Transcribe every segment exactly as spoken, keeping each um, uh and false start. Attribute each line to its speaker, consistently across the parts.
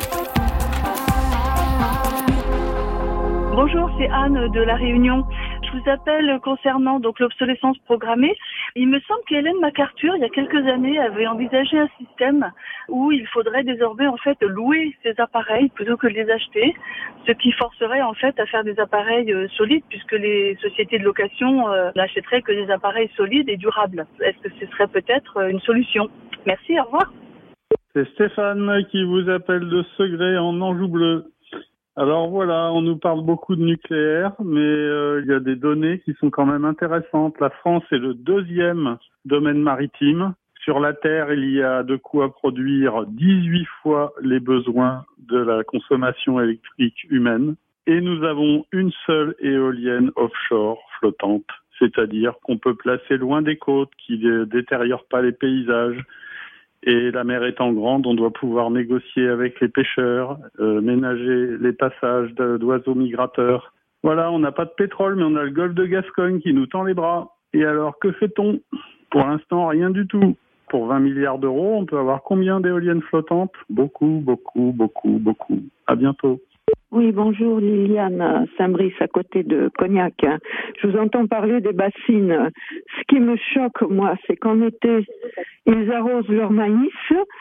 Speaker 1: Bonjour, c'est Anne de La Réunion. Je vous appelle concernant donc l'obsolescence programmée. Il me semble qu'Hélène MacArthur, il y a quelques années, avait envisagé un système où il faudrait désormais en fait louer ces appareils plutôt que de les acheter, ce qui forcerait en fait à faire des appareils euh, solides puisque les sociétés de location euh, n'achèteraient que des appareils solides et durables. Est-ce que ce serait peut-être euh, une solution ? Merci, au revoir.
Speaker 2: C'est Stéphane qui vous appelle de Segré en Anjou Bleu. Alors voilà, on nous parle beaucoup de nucléaire, mais euh, il y a des données qui sont quand même intéressantes. La France est le deuxième domaine maritime. Sur la Terre, il y a de quoi produire dix-huit fois les besoins de la consommation électrique humaine. Et nous avons une seule éolienne offshore flottante, c'est-à-dire qu'on peut placer loin des côtes, qui ne détériore pas les paysages. Et la mer étant grande, on doit pouvoir négocier avec les pêcheurs, euh, ménager les passages de, d'oiseaux migrateurs. Voilà, on n'a pas de pétrole, mais on a le golfe de Gascogne qui nous tend les bras. Et alors, que fait-on ? Pour l'instant, rien du tout. Pour vingt milliards d'euros, on peut avoir combien d'éoliennes flottantes ? Beaucoup, beaucoup, beaucoup, beaucoup. À bientôt.
Speaker 3: Oui, bonjour Liliane, Saint-Brice à côté de Cognac. Je vous entends parler des bassines. Ce qui me choque, moi, c'est qu'en été, ils arrosent leur maïs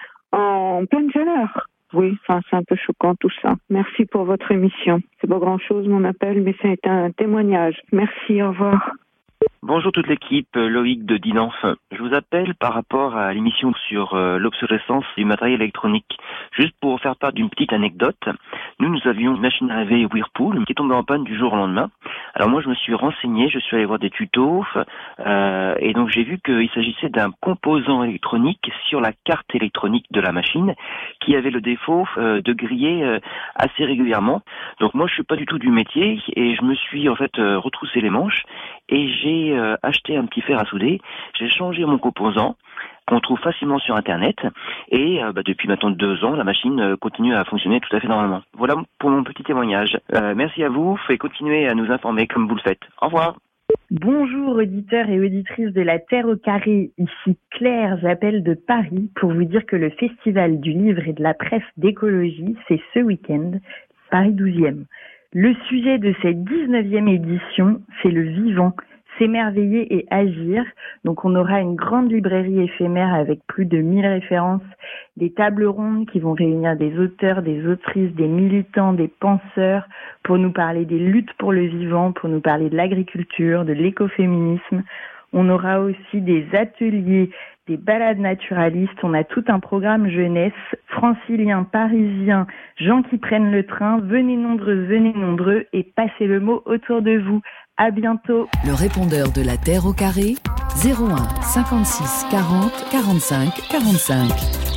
Speaker 3: en pleine chaleur. Oui, enfin, c'est un peu choquant tout ça. Merci pour votre émission. C'est pas grand-chose mon appel, mais c'est un témoignage. Merci, au revoir.
Speaker 4: Bonjour toute l'équipe, Loïc de Dinanf. Je vous appelle par rapport à l'émission sur euh, l'obsolescence du matériel électronique. Juste pour faire part d'une petite anecdote, nous, nous avions une machine à laver Whirlpool qui est tombée en panne du jour au lendemain. Alors moi, je me suis renseigné, je suis allé voir des tutos, euh, et donc j'ai vu qu'il s'agissait d'un composant électronique sur la carte électronique de la machine qui avait le défaut euh, de griller euh, assez régulièrement. Donc moi, je suis pas du tout du métier et je me suis en fait euh, retroussé les manches et j'ai euh, acheté un petit fer à souder, j'ai changé mon composant qu'on trouve facilement sur internet et euh, bah, depuis maintenant deux ans la machine euh, continue à fonctionner tout à fait normalement. Voilà pour mon petit témoignage. Euh, merci à vous et continuez à nous informer comme vous le faites. Au revoir.
Speaker 5: Bonjour auditeurs et auditrices de la Terre au carré, ici Claire, j'appelle de Paris pour vous dire que le Festival du livre et de la presse d'écologie, c'est ce week-end, Paris douzième. Le sujet de cette dix-neuvième édition, c'est le vivant, s'émerveiller et agir. Donc on aura une grande librairie éphémère avec plus de mille références, des tables rondes qui vont réunir des auteurs, des autrices, des militants, des penseurs pour nous parler des luttes pour le vivant, pour nous parler de l'agriculture, de l'écoféminisme. On aura aussi des ateliers, des balades naturalistes, on a tout un programme jeunesse, franciliens, parisiens, gens qui prennent le train, venez nombreux, venez nombreux et passez le mot autour de vous. À bientôt.
Speaker 6: Le répondeur de la Terre au carré, zéro un cinquante-six quarante quarante-cinq quarante-cinq.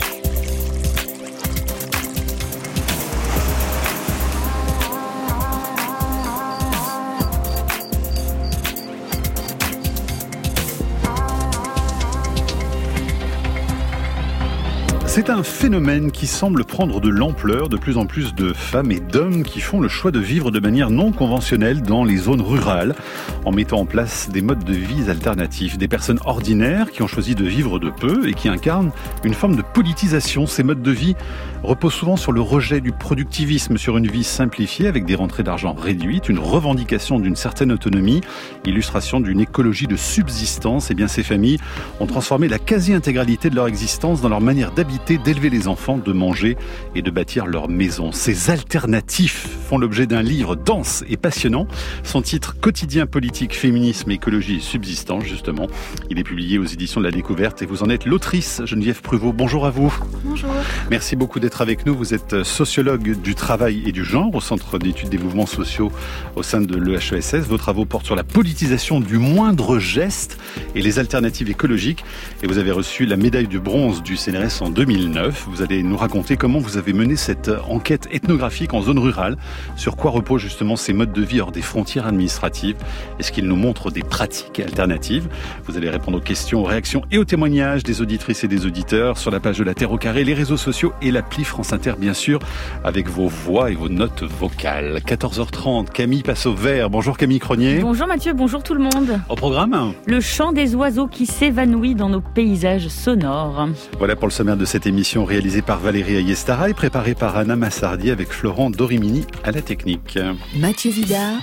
Speaker 7: C'est un phénomène qui semble prendre de l'ampleur, de plus en plus de femmes et d'hommes qui font le choix de vivre de manière non conventionnelle dans les zones rurales, en mettant en place des modes de vie alternatifs. Des personnes ordinaires qui ont choisi de vivre de peu et qui incarnent une forme de politisation. Ces modes de vie reposent souvent sur le rejet du productivisme, sur une vie simplifiée avec des rentrées d'argent réduites, une revendication d'une certaine autonomie, illustration d'une écologie de subsistance. Et bien ces familles ont transformé la quasi-intégralité de leur existence dans leur manière d'habiter, d'élever les enfants, de manger et de bâtir leur maison. Ces alternatifs font l'objet d'un livre dense et passionnant. Son titre, Quotidien politique, féminisme, écologie et subsistance, justement. Il est publié aux éditions de la Découverte et vous en êtes l'autrice, Geneviève Pruvot. Bonjour à vous.
Speaker 8: Bonjour. Merci
Speaker 7: beaucoup d'être avec nous. Vous êtes sociologue du travail et du genre au Centre d'études des mouvements sociaux au sein de l'E H E S S. Vos travaux portent sur la politisation du moindre geste et les alternatives écologiques. Et vous avez reçu la médaille de bronze du C N R S en deux mille neuf. Vous allez nous raconter comment vous avez mené cette enquête ethnographique en zone rurale. Sur quoi reposent justement ces modes de vie hors des frontières administratives? Est-ce qu'ils nous montrent des pratiques alternatives? Vous allez répondre aux questions, aux réactions et aux témoignages des auditrices et des auditeurs sur la page de la Terre au carré, les réseaux sociaux et l'appli France Inter, bien sûr, avec vos voix et vos notes vocales. quatorze heures trente, Camille passe au vert. Bonjour Camille Cronier.
Speaker 8: Bonjour Mathieu, bonjour tout le monde.
Speaker 7: Au programme,
Speaker 8: le chant des oiseaux qui s'évanouit dans nos paysages sonores.
Speaker 7: Voilà pour le sommaire de cette Cette émission réalisée par Valérie Ayestara et préparée par Anna Massardi avec Florent Dorimini à la technique.
Speaker 6: Mathieu Vidard,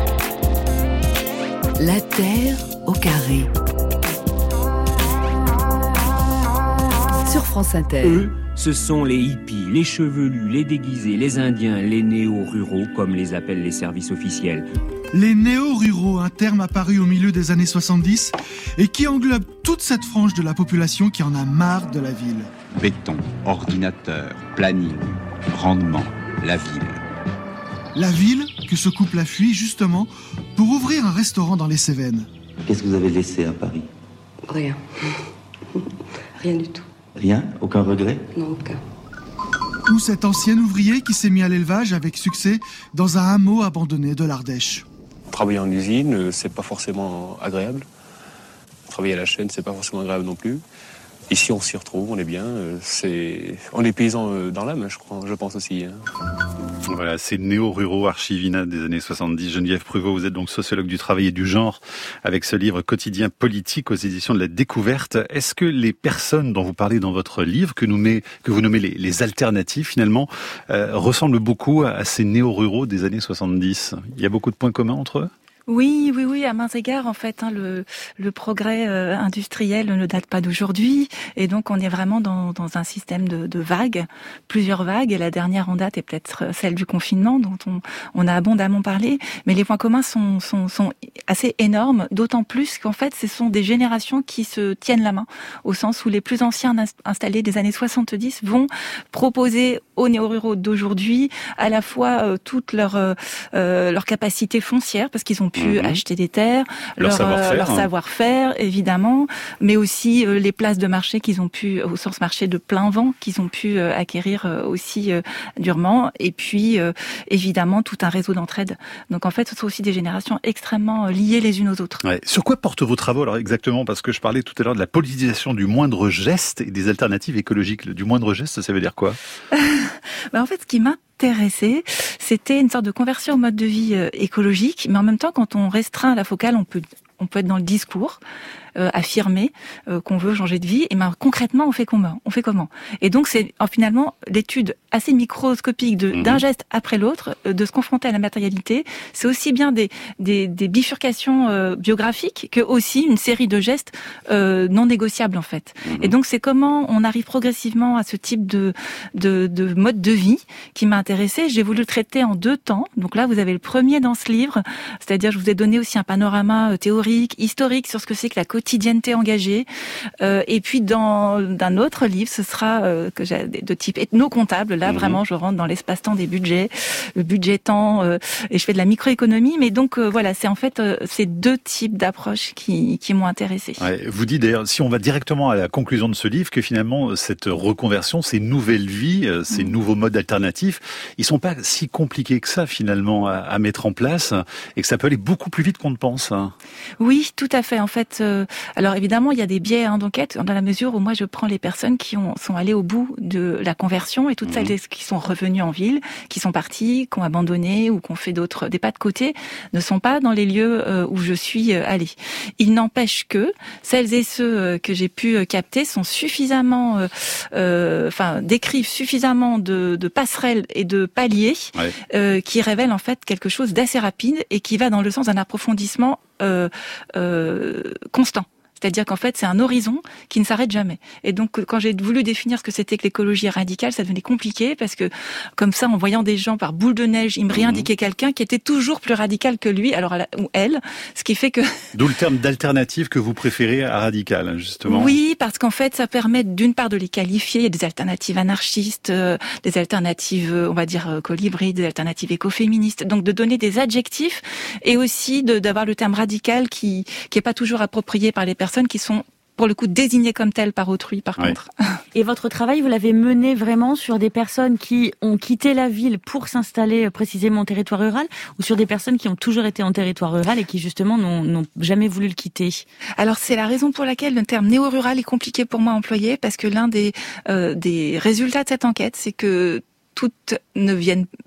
Speaker 6: La Terre au carré. Sur France Inter.
Speaker 9: Eux, ce sont les hippies, les chevelus, les déguisés, les indiens, les néo-ruraux, comme les appellent les services officiels.
Speaker 10: Les néo-ruraux, un terme apparu au milieu des années soixante-dix et qui englobe toute cette frange de la population qui en a marre de la ville.
Speaker 11: Béton, ordinateur, planning, rendement, la ville.
Speaker 10: La ville que ce couple a fui justement pour ouvrir un restaurant dans les Cévennes.
Speaker 12: Qu'est-ce que vous avez laissé à Paris ?
Speaker 13: Rien. Rien du tout.
Speaker 12: Rien ? Aucun regret ?
Speaker 13: Non, aucun.
Speaker 10: Ou cet ancien ouvrier qui s'est mis à l'élevage avec succès dans un hameau abandonné de l'Ardèche.
Speaker 14: Travailler en usine, c'est pas forcément agréable. Travailler à la chaîne, c'est pas forcément agréable non plus. Ici, on s'y retrouve, on est bien. C'est... On est paysans dans l'âme, je crois, je pense aussi.
Speaker 7: Voilà, c'est néo-ruraux archivina des années soixante-dix. Geneviève Pruvot, vous êtes donc sociologue du travail et du genre avec ce livre Quotidien politique aux éditions de la Découverte. Est-ce que les personnes dont vous parlez dans votre livre, que, nous met, que vous nommez les, les alternatives finalement, euh, ressemblent beaucoup à ces néo-ruraux des années soixante-dix ? Il y a beaucoup de points communs entre eux ?
Speaker 8: Oui, oui, oui, à maints égards, en fait, hein, le, le progrès euh, industriel ne date pas d'aujourd'hui, et donc on est vraiment dans, dans un système de, de vagues, plusieurs vagues, et la dernière en date est peut-être celle du confinement, dont on, on a abondamment parlé, mais les points communs sont, sont, sont assez énormes, d'autant plus qu'en fait, ce sont des générations qui se tiennent la main, au sens où les plus anciens installés des années soixante-dix vont proposer aux néo-ruraux d'aujourd'hui à la fois euh, toute leur, euh, leur capacité foncière, parce qu'ils ont pu mmh. acheter des terres, leur, leur savoir-faire, euh, leur hein. savoir-faire évidemment, mais aussi euh, les places de marché qu'ils ont pu, au sens marché de plein vent, qu'ils ont pu euh, acquérir euh, aussi euh, durement, et puis euh, évidemment tout un réseau d'entraide. Donc en fait, ce sont aussi des générations extrêmement euh, liées les unes aux autres.
Speaker 7: Ouais. Sur quoi portent vos travaux alors exactement ? Parce que je parlais tout à l'heure de la politisation du moindre geste et des alternatives écologiques. Du moindre geste, ça veut dire quoi ?
Speaker 8: Ben en fait, ce qui m'intéressait, c'était une sorte de conversion au mode de vie euh, écologique, mais en même temps, quand on restreint la focale, on peut on peut être dans le discours, euh, affirmer euh, qu'on veut changer de vie, et ben concrètement, on fait comment ? On fait comment ? Et donc, c'est euh, finalement l'étude assez microscopique de, mmh. d'un geste après l'autre, euh, de se confronter à la matérialité. C'est aussi bien des, des, des bifurcations euh, biographiques que aussi une série de gestes euh, non négociables en fait. Mmh. Et donc, c'est comment on arrive progressivement à ce type de, de, de mode de vie qui m'a intéressée. J'ai voulu le traiter en deux temps. Donc là, vous avez le premier dans ce livre, c'est-à-dire je vous ai donné aussi un panorama euh, théorique, historique sur ce que c'est que la quotidienneté engagée. Euh, et puis dans d'un autre livre, ce sera euh, que j'ai de type ethno-comptable. Là, mmh. vraiment, je rentre dans l'espace-temps des budgets, le budget-temps, euh, et je fais de la microéconomie. Mais donc euh, voilà, c'est en fait euh, ces deux types d'approches qui qui m'ont intéressée.
Speaker 7: Ouais, vous dites d'ailleurs, si on va directement à la conclusion de ce livre, que finalement cette reconversion, ces nouvelles vies, ces mmh. nouveaux modes alternatifs, ils sont pas si compliqués que ça finalement à, à mettre en place, et que ça peut aller beaucoup plus vite qu'on ne pense.
Speaker 8: Oui, tout à fait. En fait, euh, alors évidemment, il y a des biais hein, d'enquête dans la mesure où moi je prends les personnes qui ont, sont allées au bout de la conversion et toutes mmh. celles qui sont revenues en ville, qui sont parties, qui ont abandonné ou qui ont fait d'autres des pas de côté, ne sont pas dans les lieux euh, où je suis euh, allée. Il n'empêche que celles et ceux euh, que j'ai pu euh, capter sont suffisamment, euh, euh, enfin décrivent suffisamment de, de passerelles et de paliers ouais. euh, qui révèlent en fait quelque chose d'assez rapide et qui va dans le sens d'un approfondissement Euh, euh, constant. C'est-à-dire qu'en fait, c'est un horizon qui ne s'arrête jamais. Et donc, quand j'ai voulu définir ce que c'était que l'écologie radicale, ça devenait compliqué parce que, comme ça, en voyant des gens par boule de neige, ils me réindiquaient quelqu'un qui était toujours plus radical que lui, alors ou elle, ce qui fait que...
Speaker 7: D'où le terme d'alternative que vous préférez à radical, justement.
Speaker 8: Oui, parce qu'en fait, ça permet d'une part de les qualifier. Il y a des alternatives anarchistes, euh, des alternatives, euh, on va dire, euh, colibri, des alternatives écoféministes. Donc, de donner des adjectifs et aussi de, d'avoir le terme radical qui qui est pas toujours approprié par les personnes qui sont, pour le coup, désignées comme telles par autrui, par ouais. contre.
Speaker 15: Et votre travail, vous l'avez mené vraiment sur des personnes qui ont quitté la ville pour s'installer précisément en territoire rural, ou sur des personnes qui ont toujours été en territoire rural et qui, justement, n'ont, n'ont jamais voulu le quitter ?
Speaker 8: Alors, c'est la raison pour laquelle le terme néo-rural est compliqué pour moi à employer, parce que l'un des, euh, des résultats de cette enquête, c'est que toutes ne viennent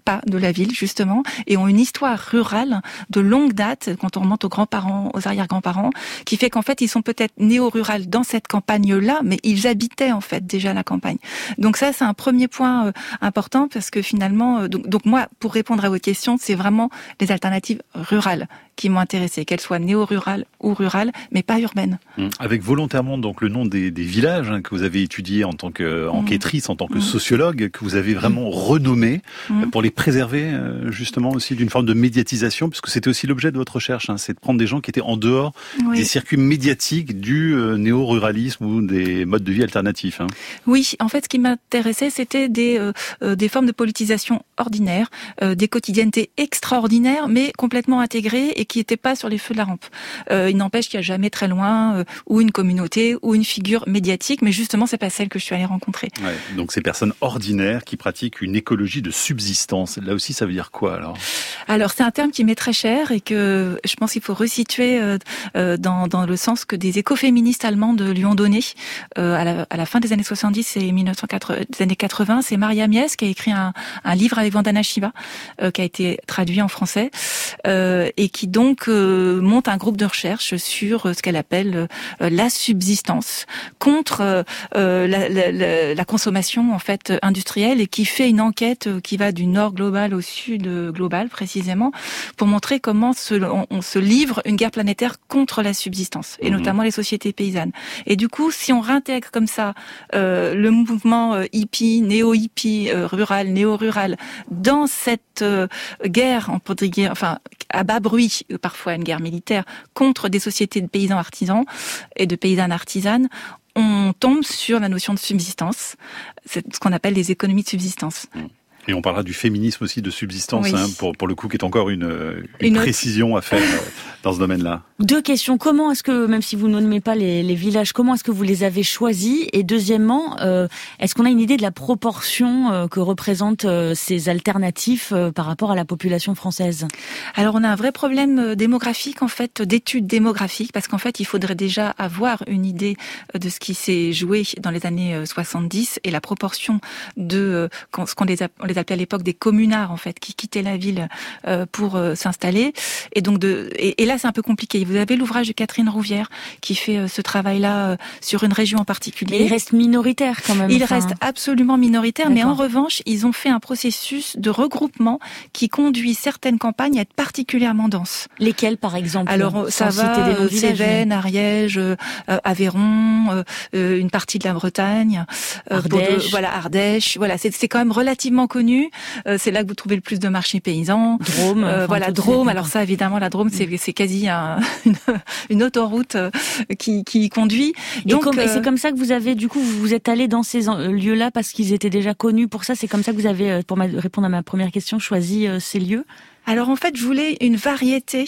Speaker 8: pas de la ville, justement, et ont une histoire rurale de longue date, quand on remonte aux grands-parents, aux arrière-grands-parents, qui fait qu'en fait, ils sont peut-être néo-rurales dans cette campagne-là, mais ils habitaient, en fait, déjà la campagne. Donc ça, c'est un premier point euh, important, parce que finalement, euh, donc, donc moi, pour répondre à votre question, c'est vraiment les alternatives rurales qui m'ont intéressée, qu'elles soient néo-rurales ou rurales, mais pas urbaines.
Speaker 7: Avec volontairement donc le nom des, des villages hein, que vous avez étudiés en tant qu'enquêtrice, mmh. en tant que sociologue, que vous avez vraiment renommés mmh. pour les préserver euh, justement aussi d'une forme de médiatisation, puisque c'était aussi l'objet de votre recherche, hein, c'est de prendre des gens qui étaient en dehors oui. des circuits médiatiques du euh, néo-ruralisme ou des modes de vie alternatifs. Hein.
Speaker 8: Oui, en fait, ce qui m'intéressait, c'était des, euh, des formes de politisation ordinaires, euh, des quotidiennetés extraordinaires, mais complètement intégrées et qui n'étaient pas sur les feux de la rampe. Euh, il n'empêche qu'il n'y a jamais très loin euh, ou une communauté ou une figure médiatique, mais justement, c'est pas celle que je suis allée rencontrer.
Speaker 7: Ouais, donc ces personnes ordinaires qui pratiquent une écologie de subsistance. Là aussi, ça veut dire quoi alors ?
Speaker 8: Alors, c'est un terme qui m'est très cher et que je pense qu'il faut resituer euh, euh, dans, dans le sens que des écoféministes allemandes lui ont donné euh, à, la, à la fin des années soixante-dix et mille neuf cent quatre-vingts, des années quatre-vingts. C'est Maria Mies qui a écrit un, un livre avec Vandana Shiva euh, qui a été traduit en français euh, et qui donc euh, monte un groupe de recherche sur euh, ce qu'elle appelle euh, la subsistance contre euh, la, la, la, la consommation en fait industrielle et qui fait une enquête qui va du nord global au sud global précisément pour montrer comment se, on, on se livre une guerre planétaire contre la subsistance et mmh. notamment les sociétés paysannes. Et du coup, si on réintègre comme ça euh, le mouvement euh, hippie, néo-hippie, euh, rural, néo-rural dans cette euh, guerre, on pourrait dire, enfin à bas bruit, parfois une guerre militaire contre des sociétés de paysans artisans et de paysannes artisanes, on tombe sur la notion de subsistance, c'est ce qu'on appelle les économies de subsistance.
Speaker 7: Et on parlera du féminisme aussi de subsistance, oui. hein, pour, pour le coup, qui est encore une, une,
Speaker 15: une
Speaker 7: précision à faire dans ce domaine-là.
Speaker 15: Deux questions. Comment est-ce que, même si vous ne nommez pas les, les villages, comment est-ce que vous les avez choisis ? Et deuxièmement, euh, est-ce qu'on a une idée de la proportion euh, que représentent euh, ces alternatifs euh, par rapport à la population française ?
Speaker 8: Alors, on a un vrai problème démographique, en fait, d'études démographiques, parce qu'en fait, il faudrait déjà avoir une idée de ce qui s'est joué dans les années soixante-dix et la proportion de euh, ce qu'on les, a, on les appelait à l'époque des communards, en fait, qui quittaient la ville euh, pour euh, s'installer. Et donc, de, et, et là, c'est un peu compliqué. Vous avez l'ouvrage de Catherine Rouvière qui fait euh, ce travail-là euh, sur une région en particulier.
Speaker 15: Mais il reste minoritaire quand même.
Speaker 8: Il
Speaker 15: enfin...
Speaker 8: reste absolument minoritaire, mais en revanche, ils ont fait un processus de regroupement qui conduit certaines campagnes à être particulièrement denses.
Speaker 15: Lesquelles, par exemple ?
Speaker 8: Alors, ça va, euh, Cévennes, mais... Ariège, euh, Aveyron, euh, une partie de la Bretagne, euh,
Speaker 15: Ardèche.
Speaker 8: De, voilà, Ardèche. Voilà, c'est, c'est quand même relativement connu. Euh, c'est là que vous trouvez le plus de marchés paysans.
Speaker 15: Drôme.
Speaker 8: Euh,
Speaker 15: enfin,
Speaker 8: voilà, Drôme. Alors ça, évidemment, la Drôme, c'est, c'est quasi un, une, une autoroute euh, qui, qui y conduit.
Speaker 15: Et,
Speaker 8: Donc,
Speaker 15: comme,
Speaker 8: euh...
Speaker 15: et c'est comme ça que vous avez, du coup, vous vous êtes allé dans ces lieux-là parce qu'ils étaient déjà connus pour ça. C'est comme ça que vous avez, pour ma, répondre à ma première question, choisi euh, ces lieux.
Speaker 8: Alors en fait, je voulais une variété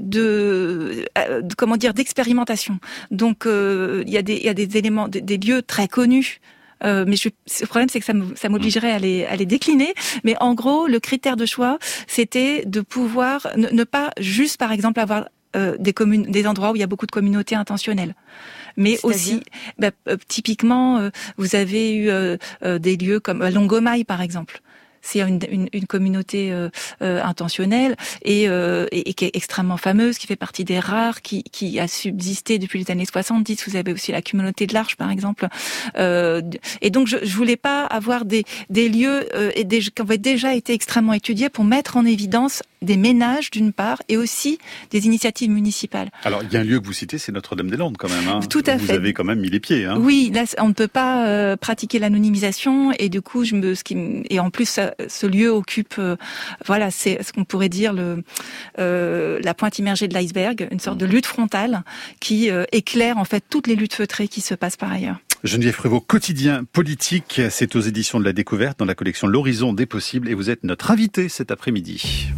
Speaker 8: de, euh, de comment dire, d'expérimentation. Donc euh, il y a des, il y a des éléments, des, des lieux très connus. Euh, mais je, le problème, c'est que ça, me, ça m'obligerait à les, à les décliner. Mais en gros, le critère de choix, c'était de pouvoir ne, ne pas juste, par exemple, avoir euh, des communes, des endroits où il y a beaucoup de communautés intentionnelles. Mais c'est-à-dire aussi, bah, euh, typiquement, euh, vous avez eu euh, euh, des lieux comme euh, Longomaille, par exemple. C'est une, une, une communauté euh, euh, intentionnelle et, euh, et, et qui est extrêmement fameuse, qui fait partie des rares, qui, qui a subsisté depuis les années soixante-dix. Vous avez aussi la communauté de l'Arche, par exemple. Euh, et donc, je, je voulais pas avoir des, des lieux euh, et des, qui avaient déjà été extrêmement étudiés pour mettre en évidence des ménages, d'une part, et aussi des initiatives municipales.
Speaker 7: Alors, il y a un lieu que vous citez, c'est Notre-Dame-des-Landes, quand même. Hein.
Speaker 8: Tout à
Speaker 7: vous
Speaker 8: fait.
Speaker 7: Vous avez quand même mis les pieds. Hein.
Speaker 8: Oui, là, on ne peut pas euh, pratiquer l'anonymisation, et du coup, je me, ce qui, et en plus, ça, ce lieu occupe, euh, voilà, c'est ce qu'on pourrait dire le, euh, la pointe immergée de l'iceberg, une sorte de lutte frontale qui euh, éclaire en fait toutes les luttes feutrées qui se passent par ailleurs.
Speaker 7: Geneviève Prévost, quotidien politique, c'est aux éditions de La Découverte dans la collection L'Horizon des possibles et vous êtes notre invité cet après-midi.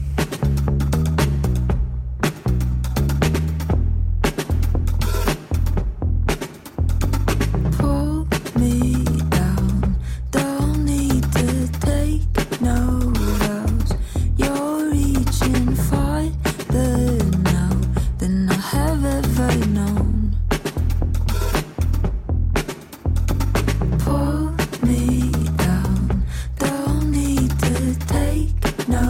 Speaker 16: No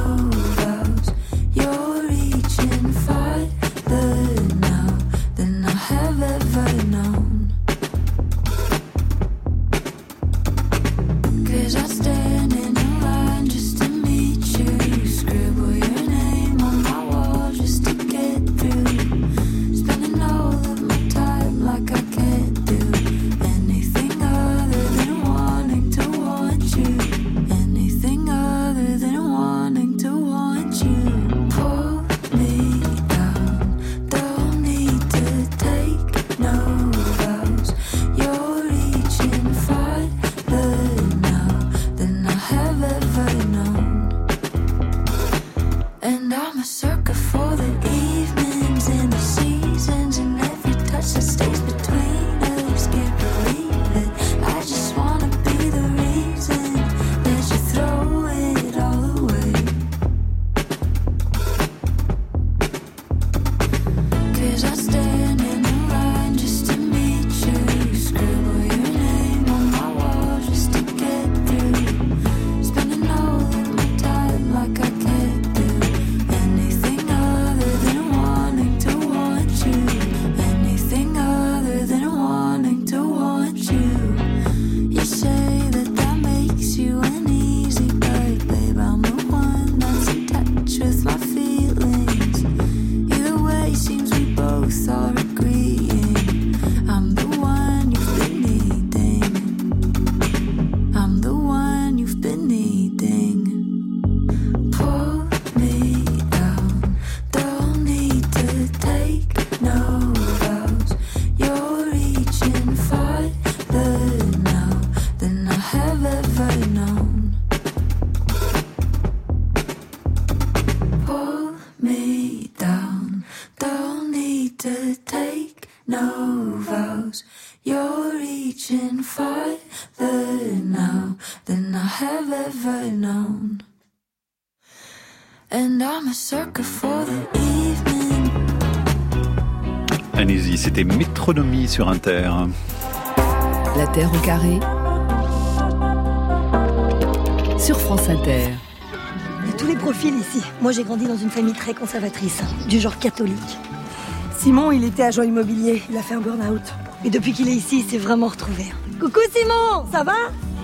Speaker 16: And I'm a sucker for the evening.
Speaker 7: Allez-y, c'était Métronomie sur Inter.
Speaker 6: La Terre au carré sur France Inter.
Speaker 17: Il y a tous les profils ici. Moi, j'ai grandi dans une famille très conservatrice, du genre catholique. Simon, il était agent immobilier, il a fait un burn-out. Et depuis qu'il est ici, il s'est vraiment retrouvé. Coucou Simon, ça va ?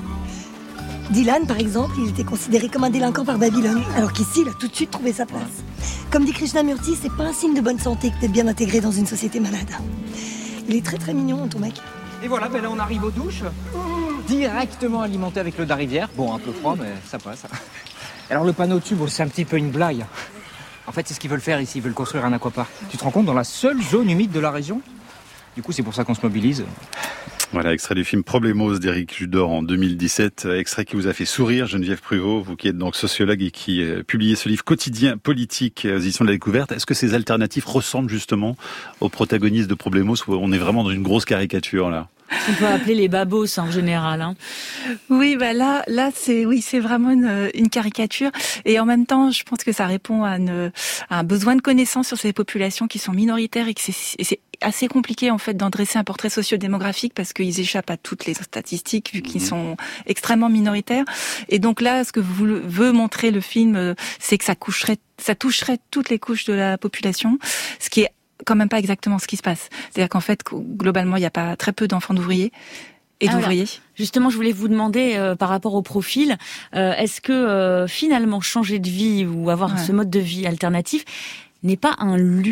Speaker 17: Dylan, par exemple, il était considéré comme un délinquant par Babylone, alors qu'ici, il a tout de suite trouvé sa place. Comme dit Krishnamurti, c'est pas un signe de bonne santé que d'être bien intégré dans une société malade. Il est très très mignon, ton mec.
Speaker 18: Et voilà, ben là on arrive aux douches, directement alimenté avec l'eau de la rivière. Bon, un peu froid, mais ça passe. Alors le panneau tube, c'est un petit peu une blague. En fait, c'est ce qu'ils veulent faire ici, ils veulent construire un aquapark. Tu te rends compte, dans la seule zone humide de la région ? Du coup, c'est pour ça qu'on se mobilise.
Speaker 7: Voilà, extrait du film Problemos d'Éric Judor en deux mille dix-sept, extrait qui vous a fait sourire, Geneviève Pruvot, vous qui êtes donc sociologue et qui euh, publiez ce livre quotidien politique aux éditions de la Découverte. Est-ce que ces alternatives ressemblent justement aux protagonistes de Problemos, où on est vraiment dans une grosse caricature là ?
Speaker 15: On peut appeler les babos en général. Hein.
Speaker 8: Oui, bah là, là, c'est oui, c'est vraiment une, une caricature. Et en même temps, je pense que ça répond à, une, à un besoin de connaissance sur ces populations qui sont minoritaires et que c'est, et c'est assez compliqué en fait d'en dresser un portrait socio-démographique parce qu'ils échappent à toutes les statistiques vu qu'ils sont extrêmement minoritaires. Et donc là, ce que vous, veut montrer le film, c'est que ça coucherait, ça toucherait toutes les couches de la population, ce qui est quand même pas exactement ce qui se passe. C'est-à-dire qu'en fait, globalement, il y a pas très peu d'enfants d'ouvriers et
Speaker 15: Alors,
Speaker 8: d'ouvriers.
Speaker 15: Justement, je voulais vous demander euh, par rapport au profil, euh, est-ce que euh, finalement changer de vie ou avoir ouais. ce mode de vie alternatif n'est pas un luxe ?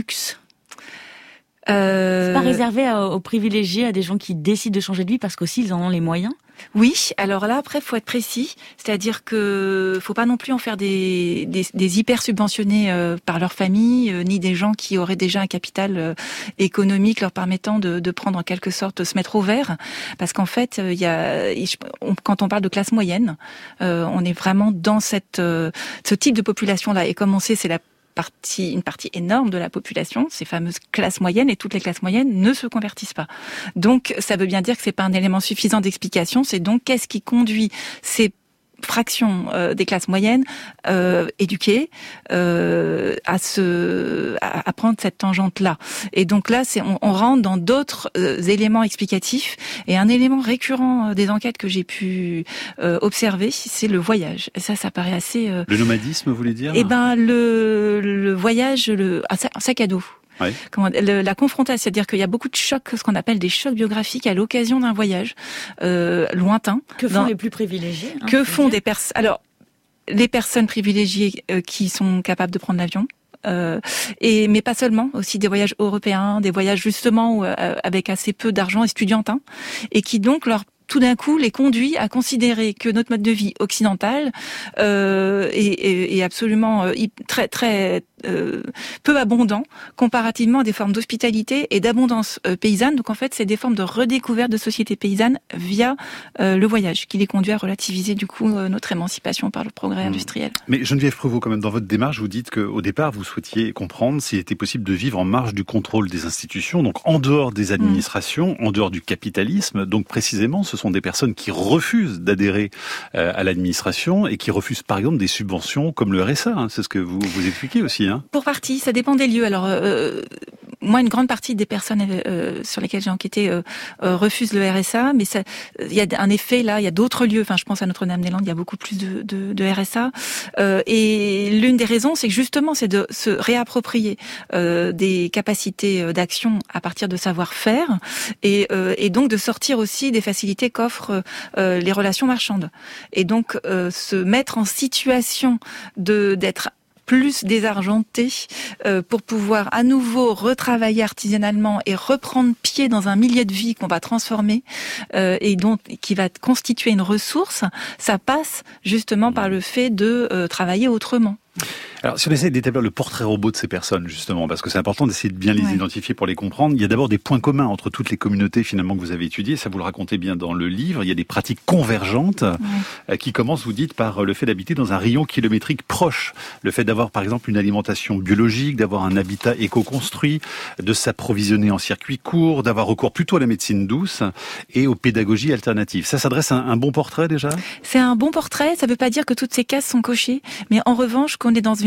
Speaker 8: Euh...
Speaker 15: C'est pas réservé à, aux privilégiés, à des gens qui décident de changer de vie parce qu'aussi ils en ont les moyens ?
Speaker 8: Oui, alors là après faut être précis, c'est-à-dire que faut pas non plus en faire des des, des hyper subventionnés euh, par leur famille, euh, ni des gens qui auraient déjà un capital euh, économique leur permettant de, de prendre en quelque sorte se mettre au vert, parce qu'en fait il euh, y a on, quand on parle de classe moyenne, euh, on est vraiment dans cette euh, ce type de population là, et comme on sait c'est la partie, une partie énorme de la population, ces fameuses classes moyennes, et toutes les classes moyennes ne se convertissent pas. Donc, ça veut bien dire que c'est pas un élément suffisant d'explication. C'est donc qu'est-ce qui conduit ces fractions euh, des classes moyennes euh, éduquées euh, à se à, à prendre cette tangente là. Et donc là, c'est on, on rentre dans d'autres euh, éléments explicatifs. Et un élément récurrent des enquêtes que j'ai pu euh, observer, c'est le voyage. Et ça, ça paraît assez. Euh,
Speaker 7: le nomadisme, vous voulez dire ?
Speaker 8: Eh ben le le voyage, le un sac à dos.
Speaker 7: Oui.
Speaker 8: Comment, le, la confrontation, c'est-à-dire qu'il y a beaucoup de chocs, ce qu'on appelle des chocs biographiques à l'occasion d'un voyage euh, lointain.
Speaker 15: Que font
Speaker 8: dans,
Speaker 15: les plus privilégiés hein,
Speaker 8: Que font dire. des personnes Alors, les personnes privilégiées euh, qui sont capables de prendre l'avion. Euh, et mais pas seulement, aussi des voyages européens, des voyages justement où, euh, avec assez peu d'argent estudiantin, et qui donc leur tout d'un coup les conduit à considérer que notre mode de vie occidental euh, est, est, est absolument euh, très très euh, peu abondant comparativement à des formes d'hospitalité et d'abondance euh, paysanne. Donc en fait, c'est des formes de redécouverte de société paysanne via euh, le voyage qui les conduit à relativiser du coup euh, notre émancipation par le progrès mmh. industriel.
Speaker 7: Mais Geneviève Pruvot, quand même, dans votre démarche, vous dites qu'au départ, vous souhaitiez comprendre s'il était possible de vivre en marge du contrôle des institutions, donc en dehors des administrations, mmh. en dehors du capitalisme. Donc précisément, ce sont des personnes qui refusent d'adhérer euh, à l'administration et qui refusent par exemple des subventions comme le R S A. Hein. C'est ce que vous vous expliquez aussi. Hein.
Speaker 8: Pour partie, ça dépend des lieux. Alors euh, moi, une grande partie des personnes euh, sur lesquelles j'ai enquêté euh, euh, refusent le R S A, mais il y a un effet là. Il y a d'autres lieux. Enfin, je pense à Notre-Dame-des-Landes, il y a beaucoup plus de, de, de R S A. Euh, et l'une des raisons, c'est que justement, c'est de se réapproprier euh, des capacités d'action à partir de savoir-faire, et, euh, et donc de sortir aussi des facilités qu'offrent euh, les relations marchandes. Et donc euh, se mettre en situation de d'être plus désargenté euh, pour pouvoir à nouveau retravailler artisanalement et reprendre pied dans un milieu de vie qu'on va transformer euh, et dont qui va constituer une ressource, ça passe justement par le fait de euh, travailler autrement.
Speaker 7: Alors, si on essaie d'établir le portrait robot de ces personnes, justement, parce que c'est important d'essayer de bien les ouais. identifier pour les comprendre, il y a d'abord des points communs entre toutes les communautés, finalement, que vous avez étudiées. Ça, vous le racontez bien dans le livre. Il y a des pratiques convergentes ouais. qui commencent, vous dites, par le fait d'habiter dans un rayon kilométrique proche. Le fait d'avoir, par exemple, une alimentation biologique, d'avoir un habitat éco-construit, de s'approvisionner en circuit court, d'avoir recours plutôt à la médecine douce et aux pédagogies alternatives. Ça, ça dresse un, un bon portrait, déjà ?
Speaker 8: C'est un bon portrait. Ça ne veut pas dire que toutes ces cases sont cochées. Mais en revanche, qu'on est dans une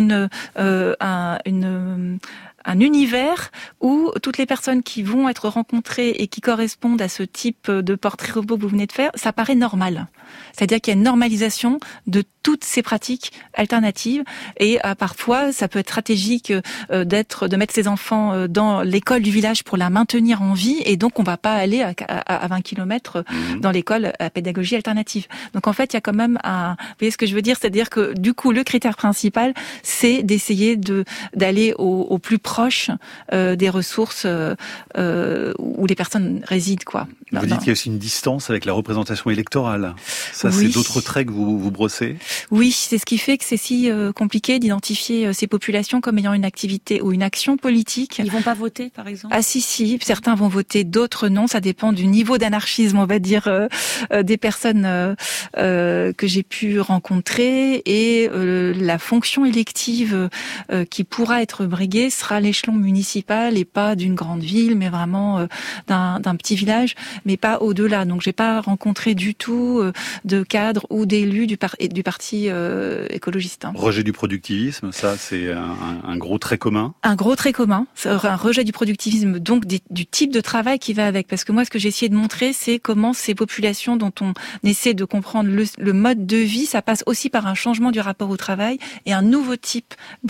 Speaker 8: une, euh, un, une un univers où toutes les personnes qui vont être rencontrées et qui correspondent à ce type de portrait robot que vous venez de faire, ça paraît normal. C'est-à-dire qu'il y a une normalisation de toutes ces pratiques alternatives et euh, parfois ça peut être stratégique euh, d'être, de mettre ses enfants euh, dans l'école du village pour la maintenir en vie et donc on va pas aller à, à, à vingt kilomètres mmh. dans l'école à pédagogie alternative. Donc en fait il y a quand même un, vous voyez ce que je veux dire, c'est-à-dire que du coup le critère principal c'est d'essayer de d'aller au, au plus proche euh, des ressources euh, euh, où les personnes résident quoi.
Speaker 7: Vous non, dites non. qu'il y a aussi une distance avec la représentation électorale. Ça, oui. c'est d'autres traits que vous, vous brossez ?
Speaker 8: Oui, c'est ce qui fait que c'est si euh, compliqué d'identifier euh, ces populations comme ayant une activité ou une action politique.
Speaker 15: Ils vont pas voter, par exemple ?
Speaker 8: Ah si, si. Certains vont voter, d'autres non. Ça dépend du niveau d'anarchisme, on va dire, euh, euh, des personnes euh, euh, que j'ai pu rencontrer. Et euh, la fonction élective euh, qui pourra être briguée sera l'échelon municipal et pas d'une grande ville, mais vraiment euh, d'un, d'un petit village, mais pas au-delà. Donc j'ai pas rencontré du tout euh, de cadres ou d'élus du, par- du parti euh, écologiste. Hein.
Speaker 7: Rejet du productivisme, ça c'est un, un gros trait commun.
Speaker 8: Un gros trait commun, un rejet du productivisme, donc des, du type de travail qui va avec. Parce que moi, ce que j'ai essayé de montrer, c'est comment ces populations dont on essaie de comprendre le, le mode de vie, ça passe aussi par un changement du rapport au travail et un nouveau type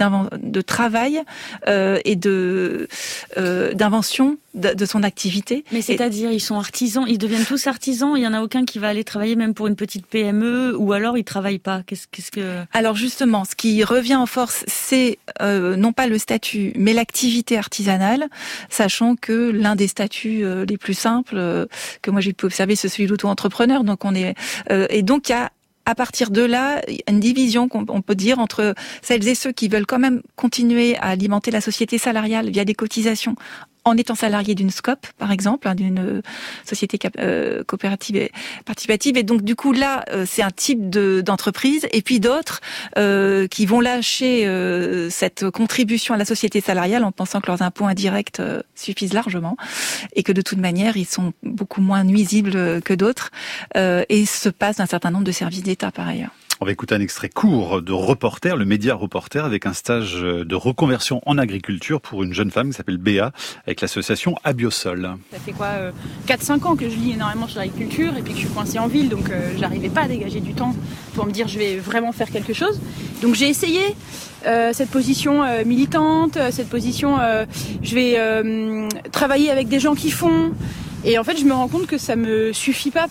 Speaker 8: de travail euh, et de euh, d'invention de, de son activité.
Speaker 15: Mais c'est-à-dire, ils sont artisans, ils deviennent tous artisans, il y en a aucun qui va aller travailler même pour une petite P M E, ou alors ils travaillent pas. Qu'est-ce, qu'est-ce que...
Speaker 8: Alors justement, ce qui revient en force, c'est euh, non pas le statut, mais l'activité artisanale, sachant que l'un des statuts euh, les plus simples euh, que moi j'ai pu observer, c'est celui d'auto-entrepreneur. Donc on est euh, et donc il y a à partir de là, une division qu'on on peut dire entre celles et ceux qui veulent quand même continuer à alimenter la société salariale via des cotisations en étant salarié d'une SCOP, par exemple, hein, d'une société cap- euh, coopérative et participative. Et donc, du coup, là, euh, c'est un type de, d'entreprise. Et puis d'autres euh, qui vont lâcher euh, cette contribution à la société salariale en pensant que leurs impôts indirects euh, suffisent largement et que de toute manière, ils sont beaucoup moins nuisibles que d'autres euh, et se passent d'un certain nombre de services d'État, par ailleurs.
Speaker 7: On va écouter un extrait court de Reporter, le média Reporter, avec un stage de reconversion en agriculture pour une jeune femme qui s'appelle Béa, avec l'association Abiosol.
Speaker 19: Ça fait quoi, euh, quatre cinq ans que je lis énormément sur l'agriculture et puis que je suis coincée en ville, donc euh, j'arrivais pas à dégager du temps pour me dire je vais vraiment faire quelque chose. Donc j'ai essayé euh, cette position euh, militante, cette position euh, je vais euh, travailler avec des gens qui font, et en fait je me rends compte que ça me suffit pas.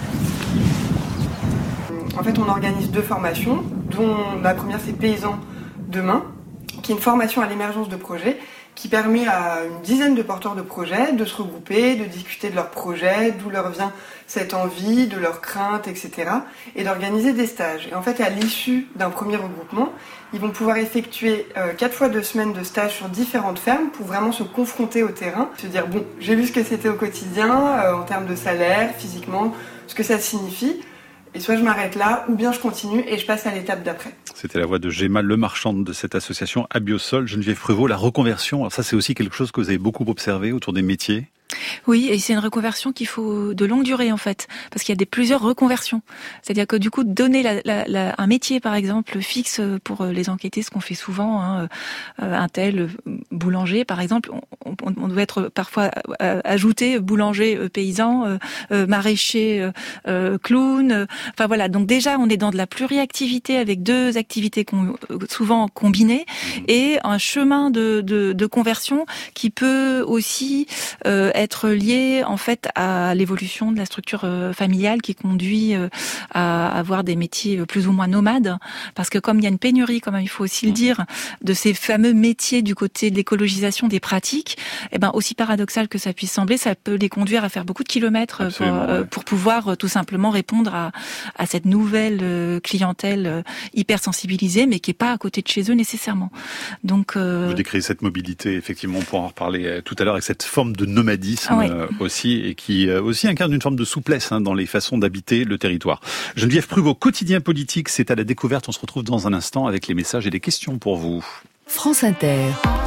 Speaker 20: En fait, on organise deux formations, dont la première c'est Paysans Demain, qui est une formation à l'émergence de projets qui permet à une dizaine de porteurs de projets de se regrouper, de discuter de leurs projets, d'où leur vient cette envie, de leurs craintes, et cetera, et d'organiser des stages. Et en fait, à l'issue d'un premier regroupement, ils vont pouvoir effectuer euh, quatre fois deux semaines de stage sur différentes fermes pour vraiment se confronter au terrain, se dire bon, j'ai vu ce que c'était au quotidien, euh, en termes de salaire, physiquement, ce que ça signifie. Et soit je m'arrête là, ou bien je continue et je passe à l'étape d'après.
Speaker 7: C'était la voix de Gemma Lemarchande de cette association Abiosol. Geneviève Pruvot, la reconversion, alors ça c'est aussi quelque chose que vous avez beaucoup observé autour des métiers.
Speaker 8: Oui, et c'est une reconversion qu'il faut de longue durée en fait, parce qu'il y a des plusieurs reconversions. C'est-à-dire que du coup, donner la, la, la, un métier par exemple fixe pour les enquêtés, ce qu'on fait souvent, hein, un tel boulanger par exemple, on, on, on doit être parfois euh, ajouté boulanger euh, paysan, euh, euh, maraîcher, euh, clown. Euh, enfin voilà, donc déjà on est dans de la pluriactivité avec deux activités com- souvent combinées et un chemin de, de, de conversion qui peut aussi euh, être lié en fait à l'évolution de la structure euh, familiale qui conduit euh, à avoir des métiers plus ou moins nomades, parce que comme il y a une pénurie, comme il faut aussi le dire, de ces fameux métiers du côté de l'écologisation des pratiques, et ben aussi paradoxal que ça puisse sembler, ça peut les conduire à faire beaucoup de kilomètres pour, euh, ouais. pour pouvoir euh, tout simplement répondre à, à cette nouvelle euh, clientèle euh, hyper sensibilisée, mais qui est pas à côté de chez eux nécessairement. Donc euh...
Speaker 7: vous décrivez cette mobilité, effectivement, on pourra en reparler euh, tout à l'heure, avec cette forme de nomadisme. Ah ouais. euh, aussi, et qui euh, aussi incarne une forme de souplesse hein, dans les façons d'habiter le territoire. Geneviève Pruvot, quotidien politique, c'est à la découverte. On se retrouve dans un instant avec les messages et les questions pour vous.
Speaker 6: France Inter.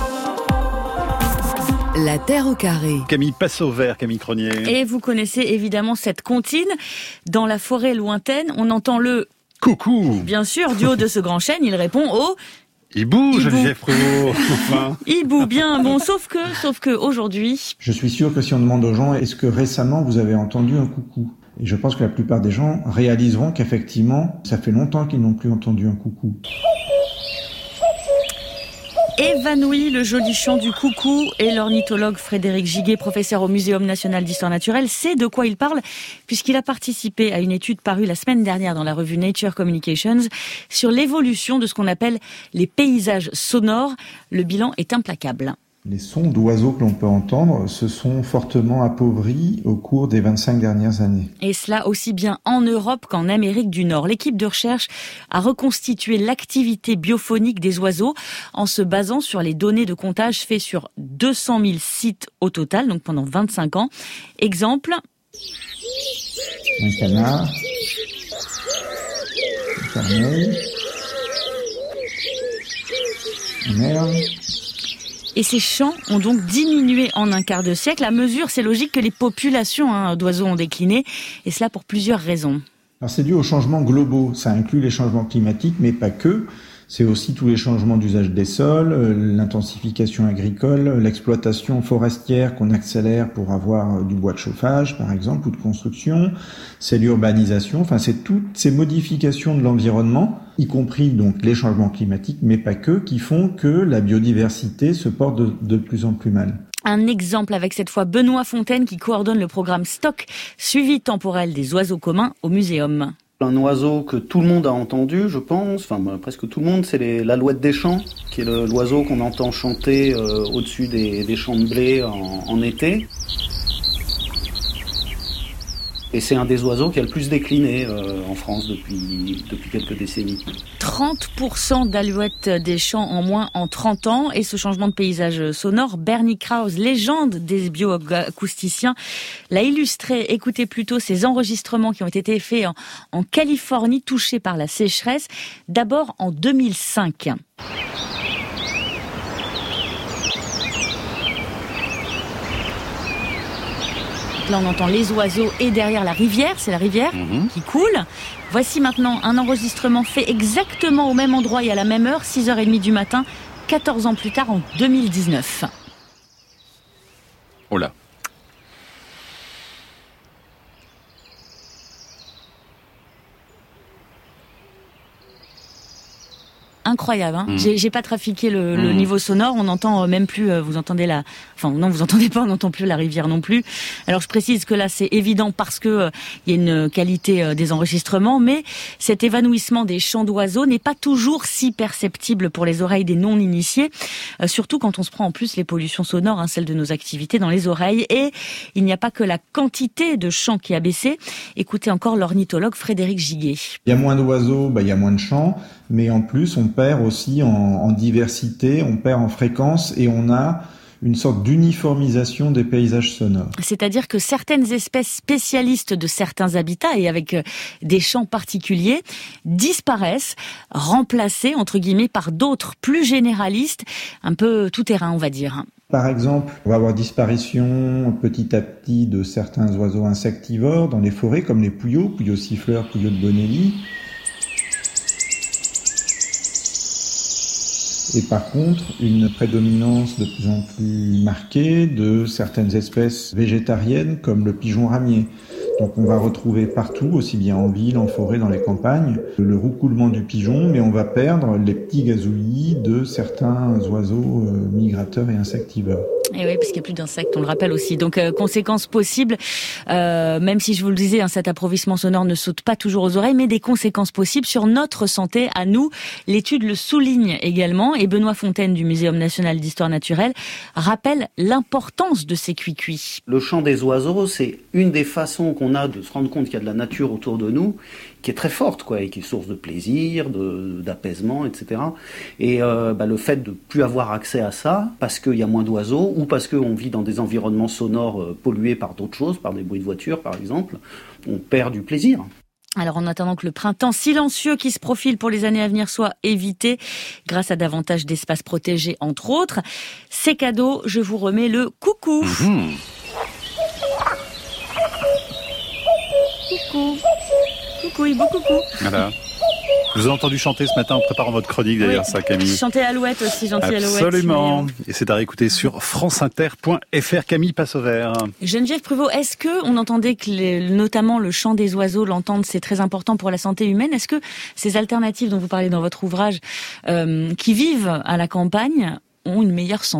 Speaker 6: La Terre au carré.
Speaker 7: Camille Passauvert, Camille Cronier.
Speaker 15: Et vous connaissez évidemment cette comptine. Dans la forêt lointaine, on entend le
Speaker 7: coucou.
Speaker 15: Bien sûr, du haut de ce grand chêne, il répond au
Speaker 7: Hibou, Geneviève Prévost, enfin.
Speaker 15: Hibou, bien, bon, sauf que, sauf que aujourd'hui.
Speaker 21: Je suis sûr que si on demande aux gens, est-ce que récemment vous avez entendu un coucou ? Et je pense que la plupart des gens réaliseront qu'effectivement, ça fait longtemps qu'ils n'ont plus entendu un coucou.
Speaker 15: Évanoui, le joli chant du coucou, et l'ornithologue Frédéric Giguet, professeur au Muséum national d'histoire naturelle, sait de quoi il parle, puisqu'il a participé à une étude parue la semaine dernière dans la revue Nature Communications sur l'évolution de ce qu'on appelle les paysages sonores. Le bilan est implacable.
Speaker 21: Les sons d'oiseaux que l'on peut entendre se sont fortement appauvris au cours des vingt-cinq dernières années.
Speaker 15: Et cela aussi bien en Europe qu'en Amérique du Nord. L'équipe de recherche a reconstitué l'activité biophonique des oiseaux en se basant sur les données de comptage faits sur deux cent mille sites au total, donc pendant vingt-cinq ans. Exemple.
Speaker 21: Un canard. Un corneille. Un merle.
Speaker 15: Et ces chants ont donc diminué en un quart de siècle. À mesure, c'est logique que les populations hein, d'oiseaux ont décliné, et cela pour plusieurs raisons.
Speaker 21: Alors c'est dû aux changements globaux. Ça inclut les changements climatiques, mais pas que. C'est aussi tous les changements d'usage des sols, l'intensification agricole, l'exploitation forestière qu'on accélère pour avoir du bois de chauffage, par exemple, ou de construction. C'est l'urbanisation. Enfin, c'est toutes ces modifications de l'environnement, y compris donc les changements climatiques, mais pas que, qui font que la biodiversité se porte de, de plus en plus mal.
Speaker 15: Un exemple avec cette fois Benoît Fontaine qui coordonne le programme Stock, suivi temporel des oiseaux communs au Muséum.
Speaker 22: Un oiseau que tout le monde a entendu, je pense, enfin presque tout le monde, c'est les, l'alouette des champs, qui est le, l'oiseau qu'on entend chanter euh, au-dessus des, des champs de blé en, en été. Et c'est un des oiseaux qui a le plus décliné euh, en France depuis, depuis quelques décennies.
Speaker 15: trente pour cent d'alouettes des champs en moins en trente ans. Et ce changement de paysage sonore, Bernie Krause, légende des bioacousticiens, l'a illustré. Écoutez plutôt ces enregistrements qui ont été faits en, en Californie, touchée par la sécheresse, d'abord en deux mille cinq. Là, on entend les oiseaux et derrière la rivière, c'est la rivière mmh. qui coule. Voici maintenant un enregistrement fait exactement au même endroit et à la même heure, six heures trente du matin, quatorze ans plus tard, en deux mille dix-neuf.
Speaker 7: Oh là.
Speaker 15: Incroyable, hein. Mmh. J'ai, j'ai pas trafiqué le,
Speaker 7: mmh.
Speaker 15: le niveau sonore. On n'entend même plus. Euh, vous entendez la, enfin non, vous entendez pas. On n'entend plus la rivière non plus. Alors je précise que là c'est évident parce que euh, il y a une qualité euh, des enregistrements, mais cet évanouissement des chants d'oiseaux n'est pas toujours si perceptible pour les oreilles des non-initiés, euh, surtout quand on se prend en plus les pollutions sonores, hein, celles de nos activités dans les oreilles. Et il n'y a pas que la quantité de chants qui a baissé. Écoutez encore l'ornithologue Frédéric Giguet.
Speaker 21: Il y a moins d'oiseaux, bah il y a moins de chants, mais en plus on perd aussi en, en diversité, on perd en fréquence et on a une sorte d'uniformisation des paysages sonores.
Speaker 15: C'est-à-dire que certaines espèces spécialistes de certains habitats et avec des champs particuliers disparaissent, remplacées entre guillemets par d'autres plus généralistes, un peu tout-terrain on va dire.
Speaker 21: Par exemple, on va avoir disparition petit à petit de certains oiseaux insectivores dans les forêts comme les pouillots, pouillots siffleurs, pouillots de Bonelli. Et par contre, une prédominance de plus en plus marquée de certaines espèces végétariennes comme le pigeon ramier. Donc on va retrouver partout, aussi bien en ville, en forêt, dans les campagnes, le roucoulement du pigeon, mais on va perdre les petits gazouillis de certains oiseaux euh, migrateurs et insectivores.
Speaker 15: Et oui, parce qu'il n'y a plus d'insectes, on le rappelle aussi. Donc, euh, conséquences possibles, euh, même si je vous le disais, hein, cet appauvrissement sonore ne saute pas toujours aux oreilles, mais des conséquences possibles sur notre santé à nous. L'étude le souligne également, et Benoît Fontaine du Muséum national d'histoire naturelle rappelle l'importance de ces cuicuis.
Speaker 22: Le chant des oiseaux, c'est une des façons qu'on a de se rendre compte qu'il y a de la nature autour de nous, qui est très forte, quoi, et qui est source de plaisir, de, d'apaisement, et cetera. Et euh, bah, le fait de plus avoir accès à ça, parce qu'il y a moins d'oiseaux, ou parce qu'on vit dans des environnements sonores euh, pollués par d'autres choses, par des bruits de voiture, par exemple, on perd du plaisir.
Speaker 15: Alors en attendant que le printemps silencieux qui se profile pour les années à venir soit évité, grâce à davantage d'espaces protégés, entre autres, c'est cadeau, je vous remets le coucou. Mmh. Coucou. Coucou, Hibou, coucou.
Speaker 7: Voilà. Je vous ai entendu chanter ce matin en préparant votre chronique d'ailleurs, oui. ça Camille.
Speaker 15: Chanter Alouette aussi, gentil Alouette.
Speaker 7: Absolument.
Speaker 15: Mais...
Speaker 7: Et c'est à réécouter sur franceinter point f r. Camille passe au vert.
Speaker 15: Geneviève Pruvot, est-ce que on entendait que les, notamment le chant des oiseaux, l'entendre, c'est très important pour la santé humaine. Est-ce que ces alternatives dont vous parlez dans votre ouvrage, euh, qui vivent à la campagne, ont une meilleure santé ?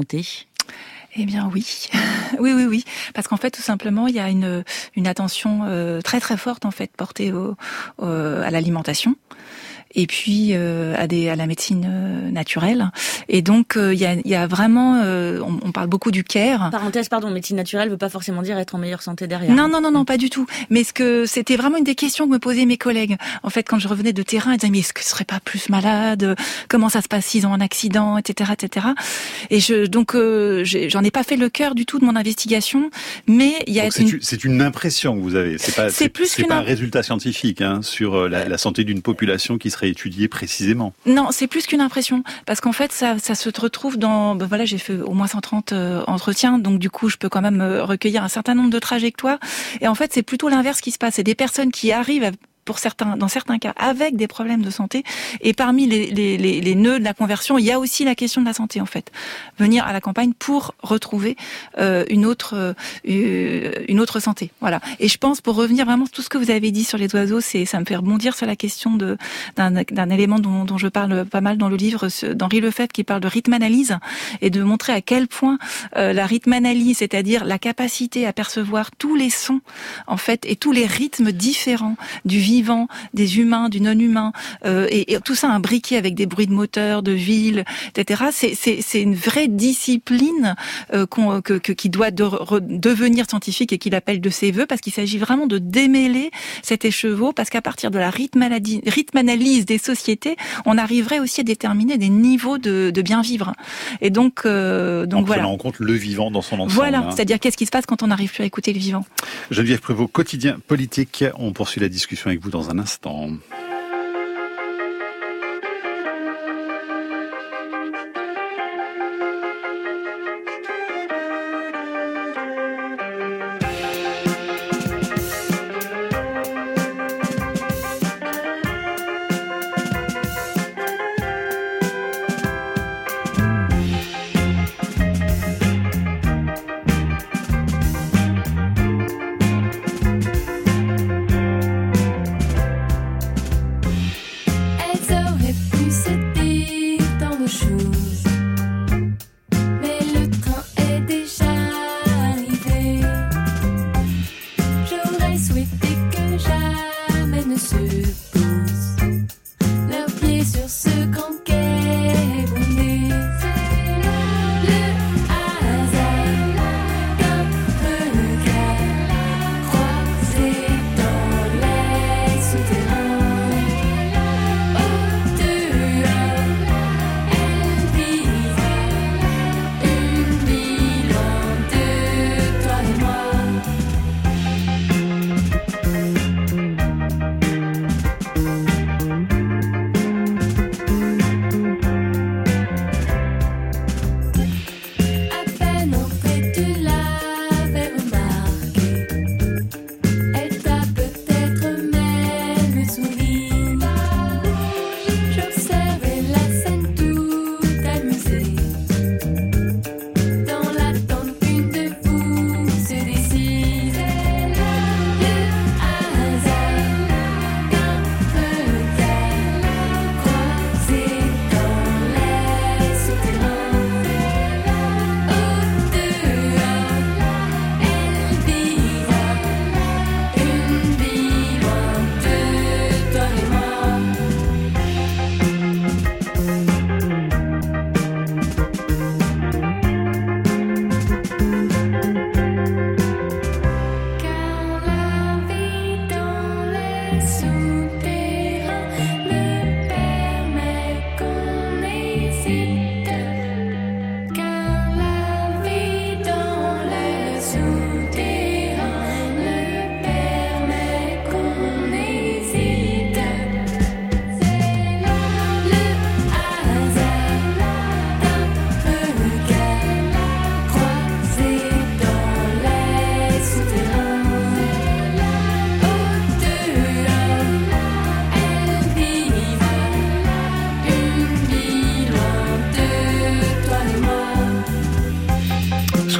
Speaker 8: Eh bien oui, oui, oui, oui, parce qu'en fait tout simplement il y a une une attention euh, très très forte en fait portée au, au, à l'alimentation. Et puis euh, à des à la médecine euh, naturelle. Et donc il euh, y a il y a vraiment euh, on, on parle beaucoup du care.
Speaker 15: Parenthèse, pardon, médecine naturelle veut pas forcément dire être en meilleure santé derrière.
Speaker 8: Non non non non pas du tout. Mais ce que c'était vraiment une des questions que me posaient mes collègues. En fait, quand je revenais de terrain, ils disaient mais est-ce que je serais pas plus malade ? Comment ça se passe s'ils ont un accident, et cetera, et cetera. Et je donc euh, j'ai, j'en ai pas fait le cœur du tout de mon investigation, mais il y a
Speaker 7: donc c'est, une... c'est une impression que vous avez. C'est pas c'est, c'est plus c'est pas un résultat scientifique hein, sur la, la santé d'une population qui serait étudié précisément.
Speaker 8: Non, c'est plus qu'une impression, parce qu'en fait, ça, ça se retrouve dans. Ben voilà, j'ai fait au moins cent trente euh, entretiens, donc du coup, je peux quand même euh, recueillir un certain nombre de trajectoires. Et en fait, c'est plutôt l'inverse qui se passe. C'est des personnes qui arrivent à pour certains, dans certains cas, avec des problèmes de santé. Et parmi les, les, les, les nœuds de la conversion, il y a aussi la question de la santé, en fait. Venir à la campagne pour retrouver euh, une autre, euh, une autre santé. Voilà. Et je pense, pour revenir vraiment tout ce que vous avez dit sur les oiseaux, c'est, ça me fait rebondir sur la question de, d'un, d'un élément dont, dont je parle pas mal dans le livre d'Henri Lefebvre, qui parle de rythme-analyse, et de montrer à quel point euh, la rythme-analyse, c'est-à-dire la capacité à percevoir tous les sons, en fait, et tous les rythmes différents du vivant, vivant, des humains, du non-humain, euh, et, et tout ça imbriqué avec des bruits de moteur, de ville, et cetera. C'est, c'est, c'est une vraie discipline euh, qu'on, que, que, qui doit de, re, devenir scientifique et qu'il appelle de ses voeux, parce qu'il s'agit vraiment de démêler cet écheveau, parce qu'à partir de la rythme-analyse, rythme-analyse des sociétés, on arriverait aussi à déterminer des niveaux de, de bien vivre. Et donc, euh, donc
Speaker 7: en
Speaker 8: voilà.
Speaker 7: prenant en compte le vivant dans son ensemble.
Speaker 8: Voilà,
Speaker 7: hein.
Speaker 8: C'est-à-dire qu'est-ce qui se passe quand on n'arrive plus à écouter le vivant.
Speaker 7: Geneviève Pruvot, quotidien politique. On poursuit la discussion avec vous dans un instant.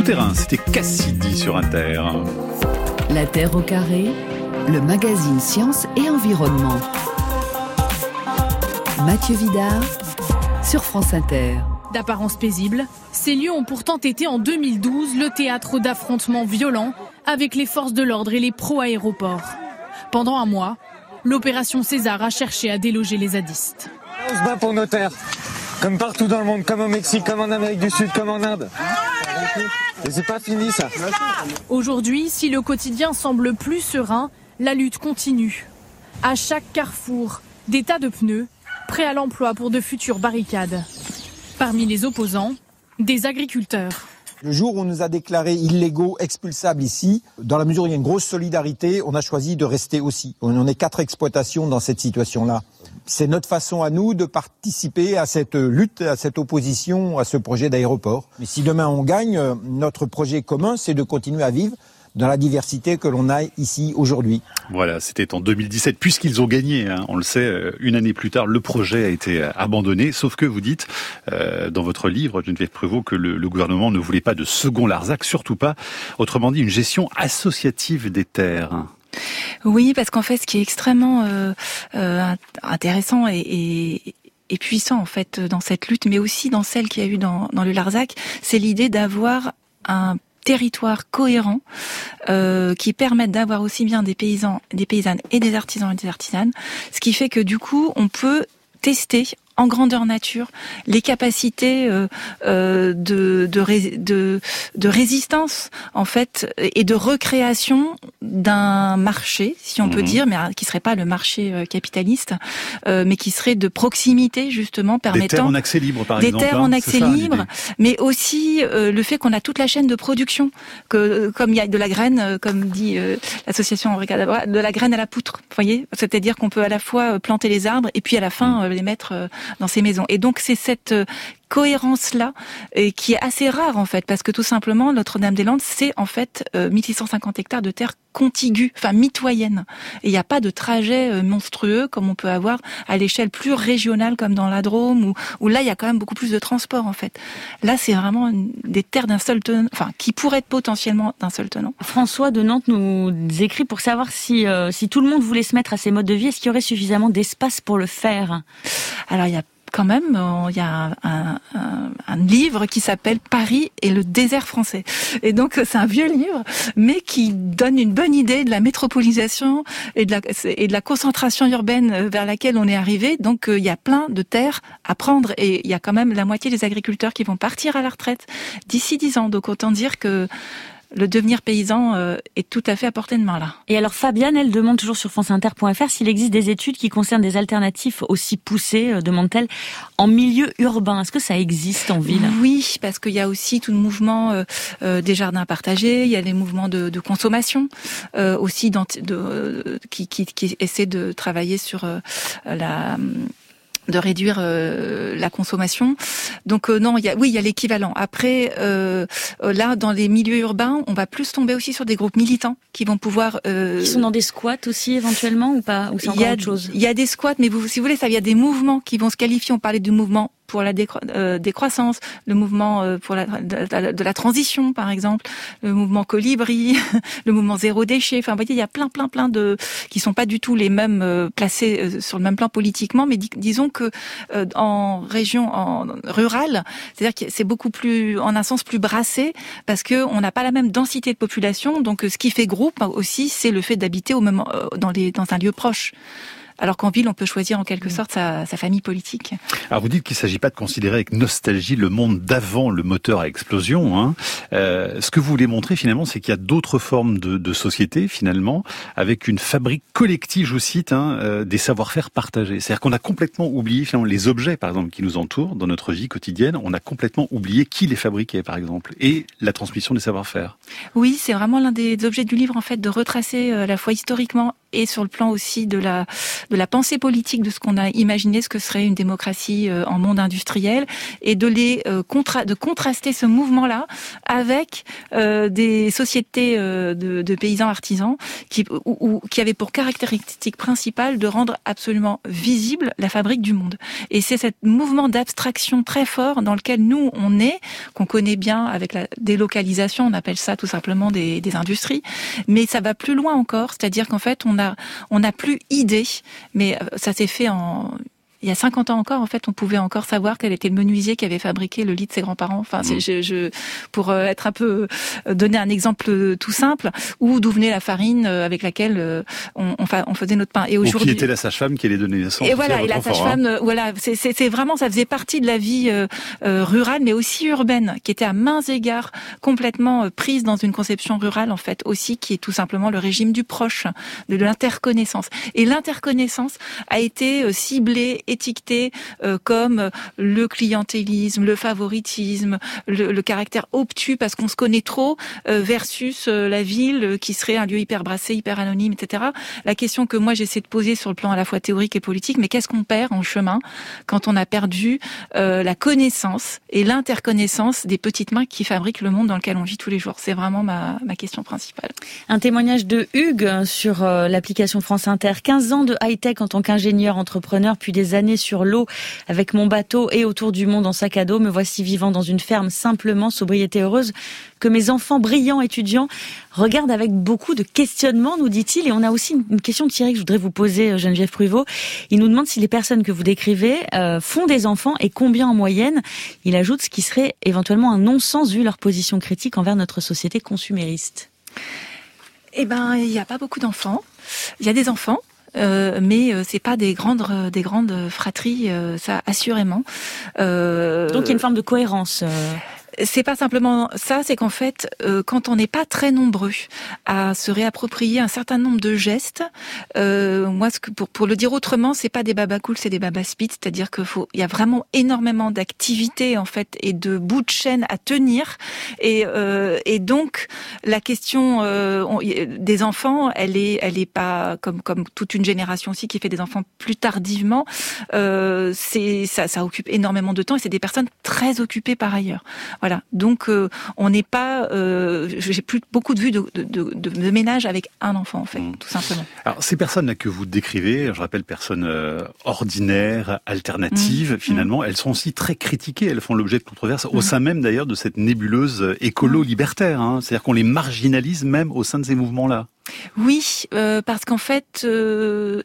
Speaker 7: Souterrain, c'était Cassidy sur Inter.
Speaker 6: La Terre au carré, le magazine Sciences et Environnement. Mathieu Vidard sur France Inter.
Speaker 1: D'apparence paisible, ces lieux ont pourtant été en deux mille douze le théâtre d'affrontements violents avec les forces de l'ordre et les pro-aéroports. Pendant un mois, l'opération César a cherché à déloger les zadistes.
Speaker 2: On se bat pour nos terres, comme partout dans le monde, comme au Mexique, comme en Amérique du Sud, comme en Inde. Et c'est pas fini ça.
Speaker 1: Aujourd'hui, si le quotidien semble plus serein, la lutte continue. À chaque carrefour, des tas de pneus, prêts à l'emploi pour de futures barricades. Parmi les opposants, des agriculteurs.
Speaker 23: Le jour où on nous a déclarés illégaux, expulsables ici, dans la mesure où il y a une grosse solidarité, on a choisi de rester aussi. On est quatre exploitations dans cette situation-là. C'est notre façon à nous de participer à cette lutte, à cette opposition, à ce projet d'aéroport. Mais si demain on gagne, notre projet commun, c'est de continuer à vivre dans la diversité que l'on a ici aujourd'hui.
Speaker 7: Voilà, c'était en deux mille dix-sept, puisqu'ils ont gagné, hein, on le sait, une année plus tard, le projet a été abandonné, sauf que vous dites, euh, dans votre livre, Geneviève Prévost, que le, le gouvernement ne voulait pas de second Larzac, surtout pas, autrement dit, une gestion associative des terres.
Speaker 8: Oui, parce qu'en fait, ce qui est extrêmement euh, euh, intéressant et, et et puissant, en fait, dans cette lutte, mais aussi dans celle qu'il y a eu dans, dans le Larzac, c'est l'idée d'avoir un territoire cohérent euh, qui permettent d'avoir aussi bien des paysans, des paysannes et des artisans et des artisanes, ce qui fait que du coup on peut tester en grandeur nature les capacités euh, euh, de, de, ré, de, de résistance en fait et de recréation d'un marché, si on mmh. peut dire, mais qui serait pas le marché euh, capitaliste, euh, mais qui serait de proximité justement permettant
Speaker 7: des terres en accès libre par
Speaker 8: des
Speaker 7: exemple,
Speaker 8: terres
Speaker 7: hein,
Speaker 8: en accès
Speaker 7: ça,
Speaker 8: libre, mais aussi euh, le fait qu'on a toute la chaîne de production, que comme il y a de la graine, euh, comme dit euh, l'association Henri Cadabra, de la graine à la poutre, vous voyez, c'est-à-dire qu'on peut à la fois planter les arbres et puis à la fin euh, les mettre euh, dans ces maisons. Et donc c'est cette euh, cohérence-là et qui est assez rare en fait, parce que tout simplement Notre-Dame-des-Landes c'est en fait euh, mille six cent cinquante hectares de terre contiguë, enfin mitoyenne. Et il n'y a pas de trajet euh, monstrueux comme on peut avoir à l'échelle plus régionale comme dans la Drôme, où, où là il y a quand même beaucoup plus de transport en fait. Là c'est vraiment une, des terres d'un seul tenant, enfin qui pourraient être potentiellement d'un seul tenant.
Speaker 15: François de Nantes nous écrit pour savoir si, euh, si tout le monde voulait se mettre à ces modes de vie, est-ce qu'il y aurait suffisamment d'espace pour le faire?
Speaker 8: Alors il y a quand même, il y a un, un, un livre qui s'appelle Paris et le désert français. Et donc, c'est un vieux livre, mais qui donne une bonne idée de la métropolisation et de la, et de la concentration urbaine vers laquelle on est arrivé. Donc, il y a plein de terres à prendre et il y a quand même la moitié des agriculteurs qui vont partir à la retraite d'ici dix ans. Donc, autant dire que le devenir paysan euh, est tout à fait à portée de main là.
Speaker 15: Et alors Fabienne, elle demande toujours sur franceinter point f r s'il existe des études qui concernent des alternatives aussi poussées, euh, demande-t-elle, en milieu urbain. Est-ce que ça existe en ville?
Speaker 8: Oui, parce qu'il y a aussi tout le mouvement euh, euh, des jardins partagés, il y a les mouvements de, de consommation euh, aussi dans, de, euh, qui, qui, qui essaient de travailler sur euh, la... de réduire euh, la consommation. Donc euh, non, il y a oui, il y a l'équivalent. Après euh, là dans les milieux urbains, on va plus tomber aussi sur des groupes militants qui vont pouvoir euh,
Speaker 15: qui sont dans des squats aussi éventuellement ou pas, ou c'est encore autre chose?
Speaker 8: Il y a des squats, mais vous si vous voulez, ça il y a des mouvements qui vont se qualifier, on parlait du mouvement pour la décro- euh, décroissance, le mouvement euh, pour la de, de, de la transition par exemple, le mouvement colibri, le mouvement zéro déchet. Enfin, vous voyez, il y a plein plein plein de qui sont pas du tout les mêmes euh, placés euh, sur le même plan politiquement, mais dis, disons que euh, en région en rurale, c'est-à-dire que c'est beaucoup plus en un sens plus brassé parce que on n'a pas la même densité de population. Donc ce qui fait groupe aussi, c'est le fait d'habiter au même euh, dans les dans un lieu proche. Alors qu'en ville, on peut choisir en quelque sorte sa, sa famille politique.
Speaker 7: Alors vous dites qu'il ne s'agit pas de considérer avec nostalgie le monde d'avant le moteur à explosion. Hein. Euh, ce que vous voulez montrer finalement, c'est qu'il y a d'autres formes de, de société finalement, avec une fabrique collective, je vous cite, hein, euh, des savoir-faire partagés. C'est-à-dire qu'on a complètement oublié finalement les objets, par exemple, qui nous entourent dans notre vie quotidienne. On a complètement oublié qui les fabriquait, par exemple, et la transmission des savoir-faire.
Speaker 8: Oui, c'est vraiment l'un des objets du livre en fait de retracer à la fois historiquement et sur le plan aussi de la de la pensée politique de ce qu'on a imaginé ce que serait une démocratie euh, en monde industriel, et de les euh, contra- de contraster ce mouvement-là avec euh, des sociétés euh, de, de paysans artisans qui ou, ou, qui avaient pour caractéristique principale de rendre absolument visible la fabrique du monde. Et c'est ce mouvement d'abstraction très fort dans lequel nous on est, qu'on connaît bien avec la délocalisation, on appelle ça tout simplement des, des industries, mais ça va plus loin encore, c'est-à-dire qu'en fait on a on n'a plus idée, mais ça s'est fait en il y a cinquante ans encore, en fait, on pouvait encore savoir quel était le menuisier qui avait fabriqué le lit de ses grands-parents. Enfin, c'est, je, je, pour être un peu, donner un exemple tout simple, ou d'où venait la farine avec laquelle on, on, on faisait notre pain. Et aujourd'hui,
Speaker 7: ou qui était la sage-femme qui allait donner naissance.
Speaker 8: Et voilà, et la sage-femme, hein. Voilà, c'est, c'est, c'est vraiment, ça faisait partie de la vie euh, rurale, mais aussi urbaine, qui était à mains égards complètement prise dans une conception rurale, en fait, aussi, qui est tout simplement le régime du proche, de l'interconnaissance. Et l'interconnaissance a été ciblée, étiqueté euh, comme le clientélisme, le favoritisme, le, le caractère obtus parce qu'on se connaît trop, euh, versus euh, la ville euh, qui serait un lieu hyper brassé, hyper anonyme, et cetera. La question que moi j'essaie de poser sur le plan à la fois théorique et politique, mais qu'est-ce qu'on perd en chemin quand on a perdu euh, la connaissance et l'interconnaissance des petites mains qui fabriquent le monde dans lequel on vit tous les jours? C'est vraiment ma, ma question principale.
Speaker 15: Un témoignage de Hugues sur euh, l'application France Inter. quinze ans de high-tech en tant qu'ingénieur, entrepreneur, puis des années sur l'eau avec mon bateau et autour du monde en sac à dos. Me voici vivant dans une ferme simplement, sobriété heureuse, que mes enfants brillants étudiants regardent avec beaucoup de questionnements, nous dit-il. Et on a aussi une question de Thierry que je voudrais vous poser, Geneviève Pruvot. Il nous demande si les personnes que vous décrivez euh, font des enfants et combien en moyenne. Il ajoute ce qui serait éventuellement un non-sens vu leur position critique envers notre société consumériste.
Speaker 8: Eh ben, il n'y a pas beaucoup d'enfants. Il y a des enfants. Euh, mais euh, c'est pas des grandes des grandes fratries, euh, ça assurément.
Speaker 15: Euh, Donc il y a une forme de cohérence. Euh...
Speaker 8: C'est pas simplement ça, c'est qu'en fait, euh, quand on n'est pas très nombreux à se réapproprier un certain nombre de gestes, euh, moi, ce que, pour pour le dire autrement, c'est pas des babas cool, c'est des babas speed, c'est-à-dire que faut, il y a vraiment énormément d'activités en fait et de bouts de chaîne à tenir, et euh, et donc la question euh, on, des enfants, elle est elle est pas comme comme toute une génération aussi qui fait des enfants plus tardivement. Euh, c'est ça ça occupe énormément de temps et c'est des personnes très occupées par ailleurs. Voilà, donc euh, on n'est pas, euh, j'ai plus beaucoup de vues de, de, de, de ménages avec un enfant en fait, mmh. tout simplement.
Speaker 7: Alors ces personnes-là que vous décrivez, je rappelle personnes euh, ordinaires, alternatives, mmh. finalement, mmh. elles sont aussi très critiquées, elles font l'objet de controverses mmh. au sein même d'ailleurs de cette nébuleuse écolo-libertaire, hein. C'est-à-dire qu'on les marginalise même au sein de ces mouvements-là.
Speaker 8: Oui, euh, parce qu'en fait. Euh,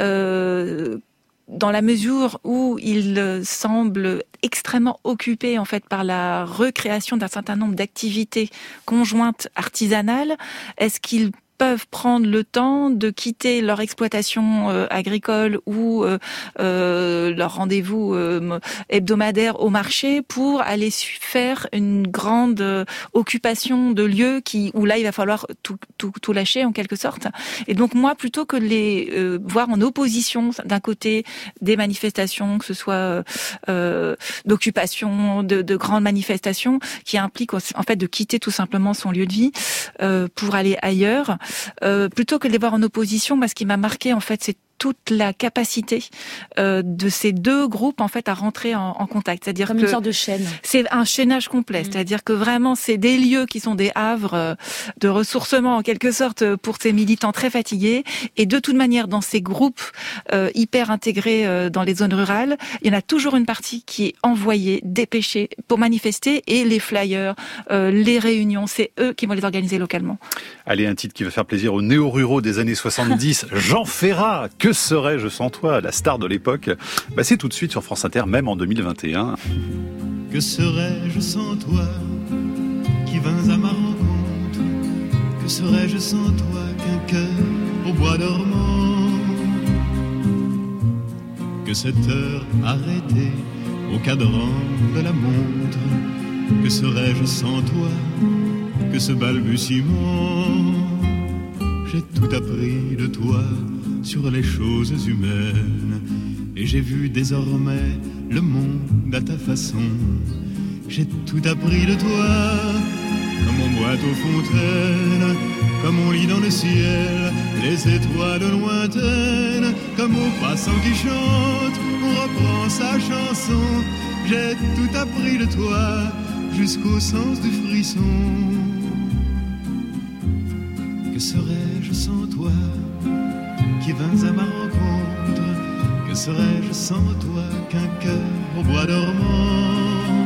Speaker 8: euh, dans la mesure où il semble extrêmement occupé en fait par la recréation d'un certain nombre d'activités conjointes artisanales, est-ce qu'il peuvent prendre le temps de quitter leur exploitation euh, agricole ou euh, euh, leur rendez-vous euh, hebdomadaire au marché pour aller faire une grande euh, occupation de lieux qui où là il va falloir tout, tout, tout lâcher en quelque sorte. Et donc moi, plutôt que de les euh, voir en opposition d'un côté des manifestations, que ce soit euh, d'occupation, de, de grandes manifestations qui impliquent en fait de quitter tout simplement son lieu de vie euh, pour aller ailleurs. Euh, plutôt que de les voir en opposition, moi, ce qui m'a marqué, en fait, c'est toute la capacité euh, de ces deux groupes en fait à rentrer en, en contact, c'est-à-dire
Speaker 15: comme
Speaker 8: que
Speaker 15: une sorte de chaîne.
Speaker 8: C'est un chaînage complet, mmh. c'est-à-dire que vraiment c'est des lieux qui sont des havres euh, de ressourcement en quelque sorte pour ces militants très fatigués. Et de toute manière, dans ces groupes euh, hyper intégrés euh, dans les zones rurales, il y en a toujours une partie qui est envoyée, dépêchée pour manifester, et les flyers, euh, les réunions, c'est eux qui vont les organiser localement.
Speaker 7: Allez, un titre qui va faire plaisir aux néo-ruraux des années soixante-dix, Jean Ferrat. Que serais-je sans toi, la star de l'époque? Bah, c'est tout de suite sur France Inter, même en deux mille vingt et un.
Speaker 3: Que serais-je sans toi, qui vins à ma rencontre? Que serais-je sans toi qu'un cœur au bois dormant? Que cette heure arrêtée au cadran de la montre? Que serais-je sans toi que ce balbutiement? J'ai tout appris de toi sur les choses humaines, et j'ai vu désormais le monde à ta façon. J'ai tout appris de toi, comme on boit aux fontaines, comme on lit dans le ciel, les étoiles lointaines, comme au passant qui chante, on reprend sa chanson. J'ai tout appris de toi, jusqu'au sens du frisson. Que serais-je sans toi, qui vins à ma rencontre? Que serais-je sans toi, qu'un cœur au bois dormant?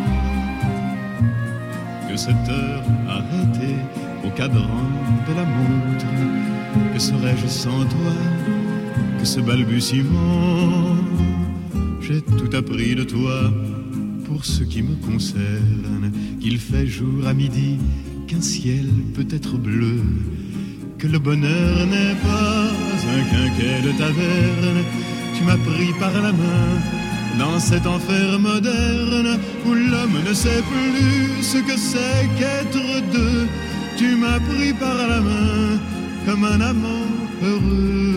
Speaker 3: Que cette heure arrêtée au cadran de la montre, que serais-je sans toi, que ce balbutiement? J'ai tout appris de toi, pour ce qui me concerne, qu'il fait jour à midi, qu'un ciel peut être bleu, que le bonheur n'est pas un quinquet de taverne. Tu m'as pris par la main dans cet enfer moderne où l'homme ne sait plus ce que c'est qu'être deux. Tu m'as pris par la main comme un amant heureux.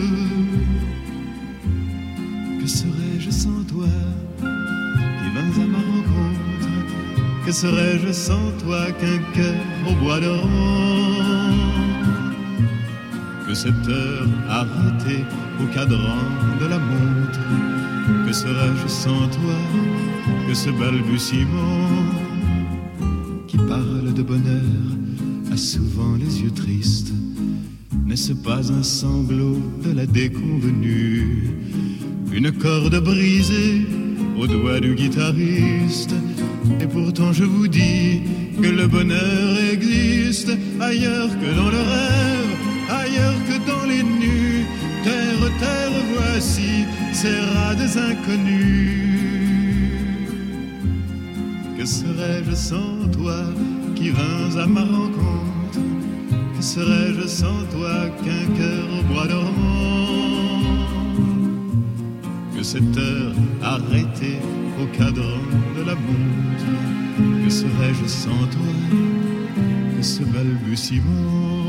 Speaker 3: Que serais-je sans toi, qui vins à ma rencontre? Que serais-je sans toi, qu'un cœur au bois dormant? Que cette heure arrêtée au cadran de la montre, que serais-je sans toi, que ce balbutiement qui parle de bonheur a souvent les yeux tristes? N'est-ce pas un sanglot de la déconvenue, une corde brisée au doigt du guitariste? Et pourtant je vous dis que le bonheur existe ailleurs que dans le rêve, ailleurs que dans les nues. Terre, terre, voici ces rades inconnus. Que serais-je sans toi, qui vins à ma rencontre? Que serais-je sans toi, qu'un cœur au bois dormant? Que cette heure arrêtée au cadran de la montre, que serais-je sans toi, que ce balbutiement?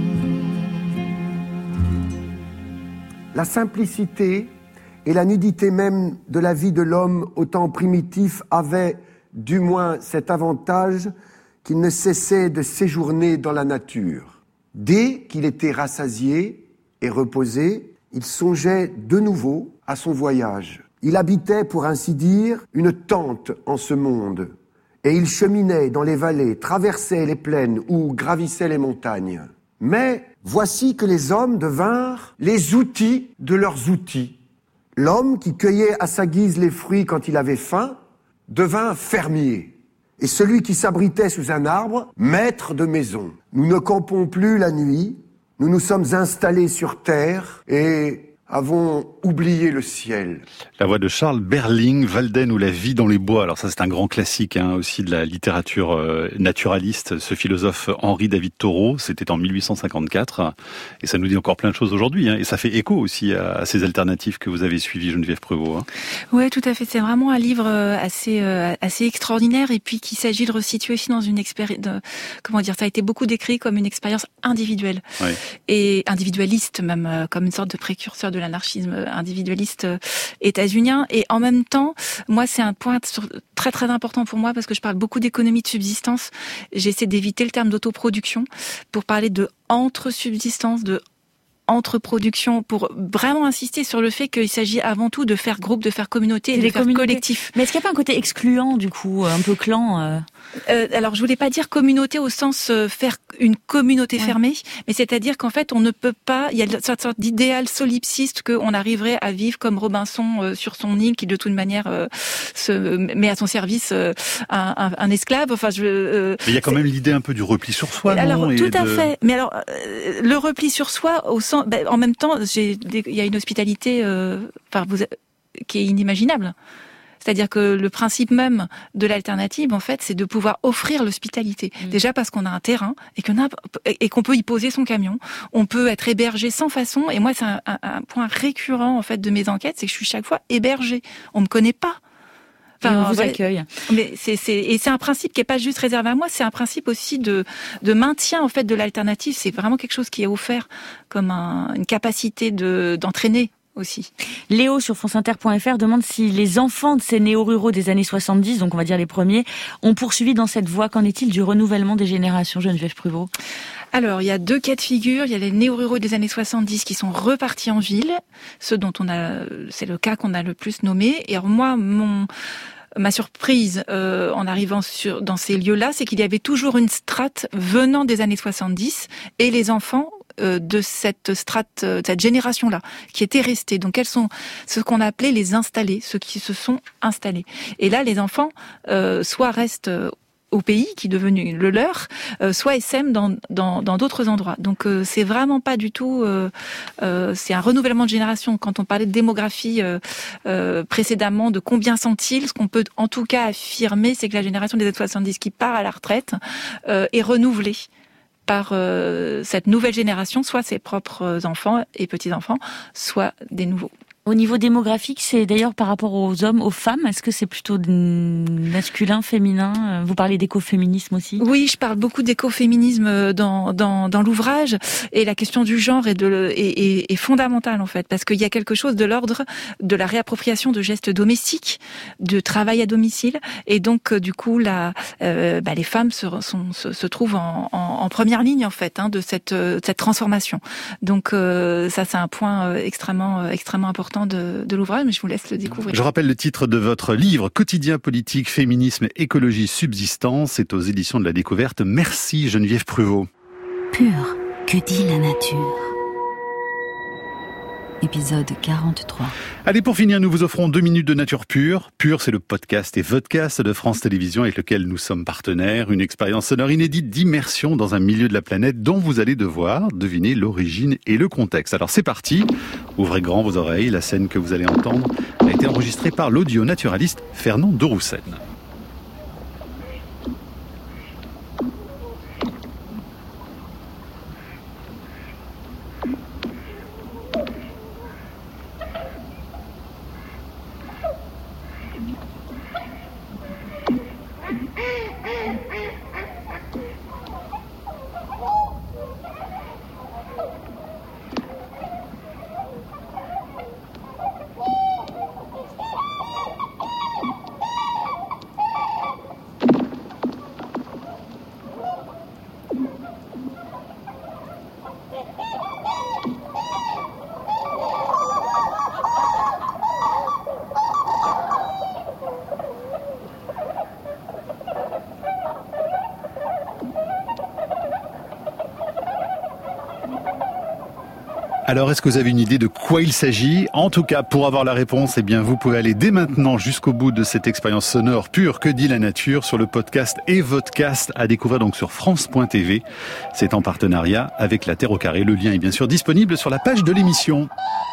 Speaker 4: La simplicité et la nudité même de la vie de l'homme au temps primitif avaient, du moins, cet avantage qu'il ne cessait de séjourner dans la nature. Dès qu'il était rassasié et reposé, il songeait de nouveau à son voyage. Il habitait, pour ainsi dire, une tente en ce monde, et il cheminait dans les vallées, traversait les plaines ou gravissait les montagnes. Mais voici que les hommes devinrent les outils de leurs outils. L'homme qui cueillait à sa guise les fruits quand il avait faim devint fermier. Et celui qui s'abritait sous un arbre, maître de maison. Nous ne campons plus la nuit, nous nous sommes installés sur terre et avons oublié le ciel.
Speaker 7: La voix de Charles Berling, Walden ou la vie dans les bois. Alors ça, c'est un grand classique hein, aussi de la littérature euh, naturaliste. Ce philosophe Henri David Thoreau, c'était en mille huit cent cinquante-quatre. Et ça nous dit encore plein de choses aujourd'hui. Hein, et ça fait écho aussi à, à ces alternatives que vous avez suivies, Geneviève Prévost. Hein.
Speaker 8: Oui, tout à fait. C'est vraiment un livre assez euh, assez extraordinaire. Et puis qu'il s'agit de resituer aussi dans une expérience... Comment dire, ça a été beaucoup décrit comme une expérience individuelle. Ouais. Et individualiste même, euh, comme une sorte de précurseur de de l'anarchisme individualiste états-unien. Et en même temps, moi, c'est un point très très important pour moi parce que je parle beaucoup d'économie de subsistance. J'essaie d'éviter le terme d'autoproduction pour parler de entre-subsistance, de entre-production, pour vraiment insister sur le fait qu'il s'agit avant tout de faire groupe, de faire communauté et de faire collectif.
Speaker 15: Mais est-ce qu'il n'y a pas un côté excluant, du coup, un peu clan euh...
Speaker 8: Euh, alors, je voulais pas dire communauté au sens euh, faire une communauté ouais. fermée, mais c'est-à-dire qu'en fait, on ne peut pas. Il y a une sorte d'idéal solipsiste qu'on arriverait à vivre comme Robinson euh, sur son île, qui de toute manière euh, se met à son service euh, un, un, un esclave. Enfin, je. Euh,
Speaker 7: mais il y a quand même l'idée un peu du repli sur soi, non?
Speaker 8: Alors, tout à
Speaker 7: de...
Speaker 8: fait. Mais alors, euh, le repli sur soi, au sens, ben, en même temps, j'ai, il y a une hospitalité, euh, enfin, vous, qui est inimaginable. C'est-à-dire que le principe même de l'alternative, en fait, c'est de pouvoir offrir l'hospitalité. Mmh. Déjà parce qu'on a un terrain et qu'on a, et qu'on peut y poser son camion. On peut être hébergé sans façon. Et moi, c'est un, un, un point récurrent, en fait, de mes enquêtes, c'est que je suis chaque fois hébergée. On me connaît pas.
Speaker 15: Enfin, on vous accueille.
Speaker 8: Mais c'est, c'est, et c'est un principe qui est pas juste réservé à moi, c'est un principe aussi de, de maintien, en fait, de l'alternative. C'est vraiment quelque chose qui est offert comme un, une capacité de, d'entraîner aussi.
Speaker 15: Léo sur franceinter point f r demande si les enfants de ces néo-ruraux des années soixante-dix, donc on va dire les premiers, ont poursuivi dans cette voie. Qu'en est-il du renouvellement des générations, Geneviève Prévost ?
Speaker 8: Alors, il y a deux cas de figure. Il y a les néo-ruraux des années soixante-dix qui sont repartis en ville, ceux dont on a, c'est le cas qu'on a le plus nommé. Et alors moi, mon ma surprise euh, en arrivant sur dans ces lieux-là, c'est qu'il y avait toujours une strate venant des années soixante-dix et les enfants euh, de cette strate, de cette génération-là, qui étaient restés. Donc elles sont ce qu'on appelait les installés, ceux qui se sont installés. Et là, les enfants euh, soit restent euh, au pays qui est devenu le leur, euh, soit essaiment dans dans dans d'autres endroits. Donc euh, c'est vraiment pas du tout euh, euh, c'est un renouvellement de génération. Quand on parlait de démographie euh, euh, précédemment, de combien sont-ils, ce qu'on peut en tout cas affirmer, c'est que la génération des années soixante-dix qui part à la retraite euh, est renouvelée par euh, cette nouvelle génération, soit ses propres enfants et petits-enfants, soit des nouveaux.
Speaker 15: Au niveau démographique, c'est d'ailleurs par rapport aux hommes, aux femmes, est-ce que c'est plutôt masculin, féminin? Vous parlez d'écoféminisme aussi?
Speaker 8: Oui, je parle beaucoup d'écoféminisme dans, dans, dans l'ouvrage, et la question du genre est, de, est, est, est fondamentale en fait, parce qu'il y a quelque chose de l'ordre de la réappropriation de gestes domestiques, de travail à domicile, et donc du coup la, euh, bah, les femmes se, sont, se, se trouvent en, en, en première ligne en fait hein, de cette, cette transformation. Donc euh, ça c'est un point extrêmement, extrêmement important de, de l'ouvrage, mais je vous laisse le découvrir.
Speaker 7: Je rappelle le titre de votre livre, Quotidien politique, féminisme, écologie, subsistance. C'est aux éditions de La Découverte. Merci Geneviève Pruvot.
Speaker 6: Pur, que dit la nature? Épisode quarante-trois.
Speaker 7: Allez, pour finir, nous vous offrons deux minutes de nature pure. Pure, c'est le podcast et vodcast de France Télévisions avec lequel nous sommes partenaires. Une expérience sonore inédite d'immersion dans un milieu de la planète dont vous allez devoir deviner l'origine et le contexte. Alors c'est parti. Ouvrez grand vos oreilles. La scène que vous allez entendre a été enregistrée par l'audio-naturaliste Fernand de Roussen. Alors, est-ce que vous avez une idée de quoi il s'agit? En tout cas, pour avoir la réponse, eh bien, vous pouvez aller dès maintenant jusqu'au bout de cette expérience sonore pure que dit la nature sur le podcast et vodcast à découvrir donc sur France point T V. C'est en partenariat avec La Terre au Carré. Le lien est bien sûr disponible sur la page de l'émission.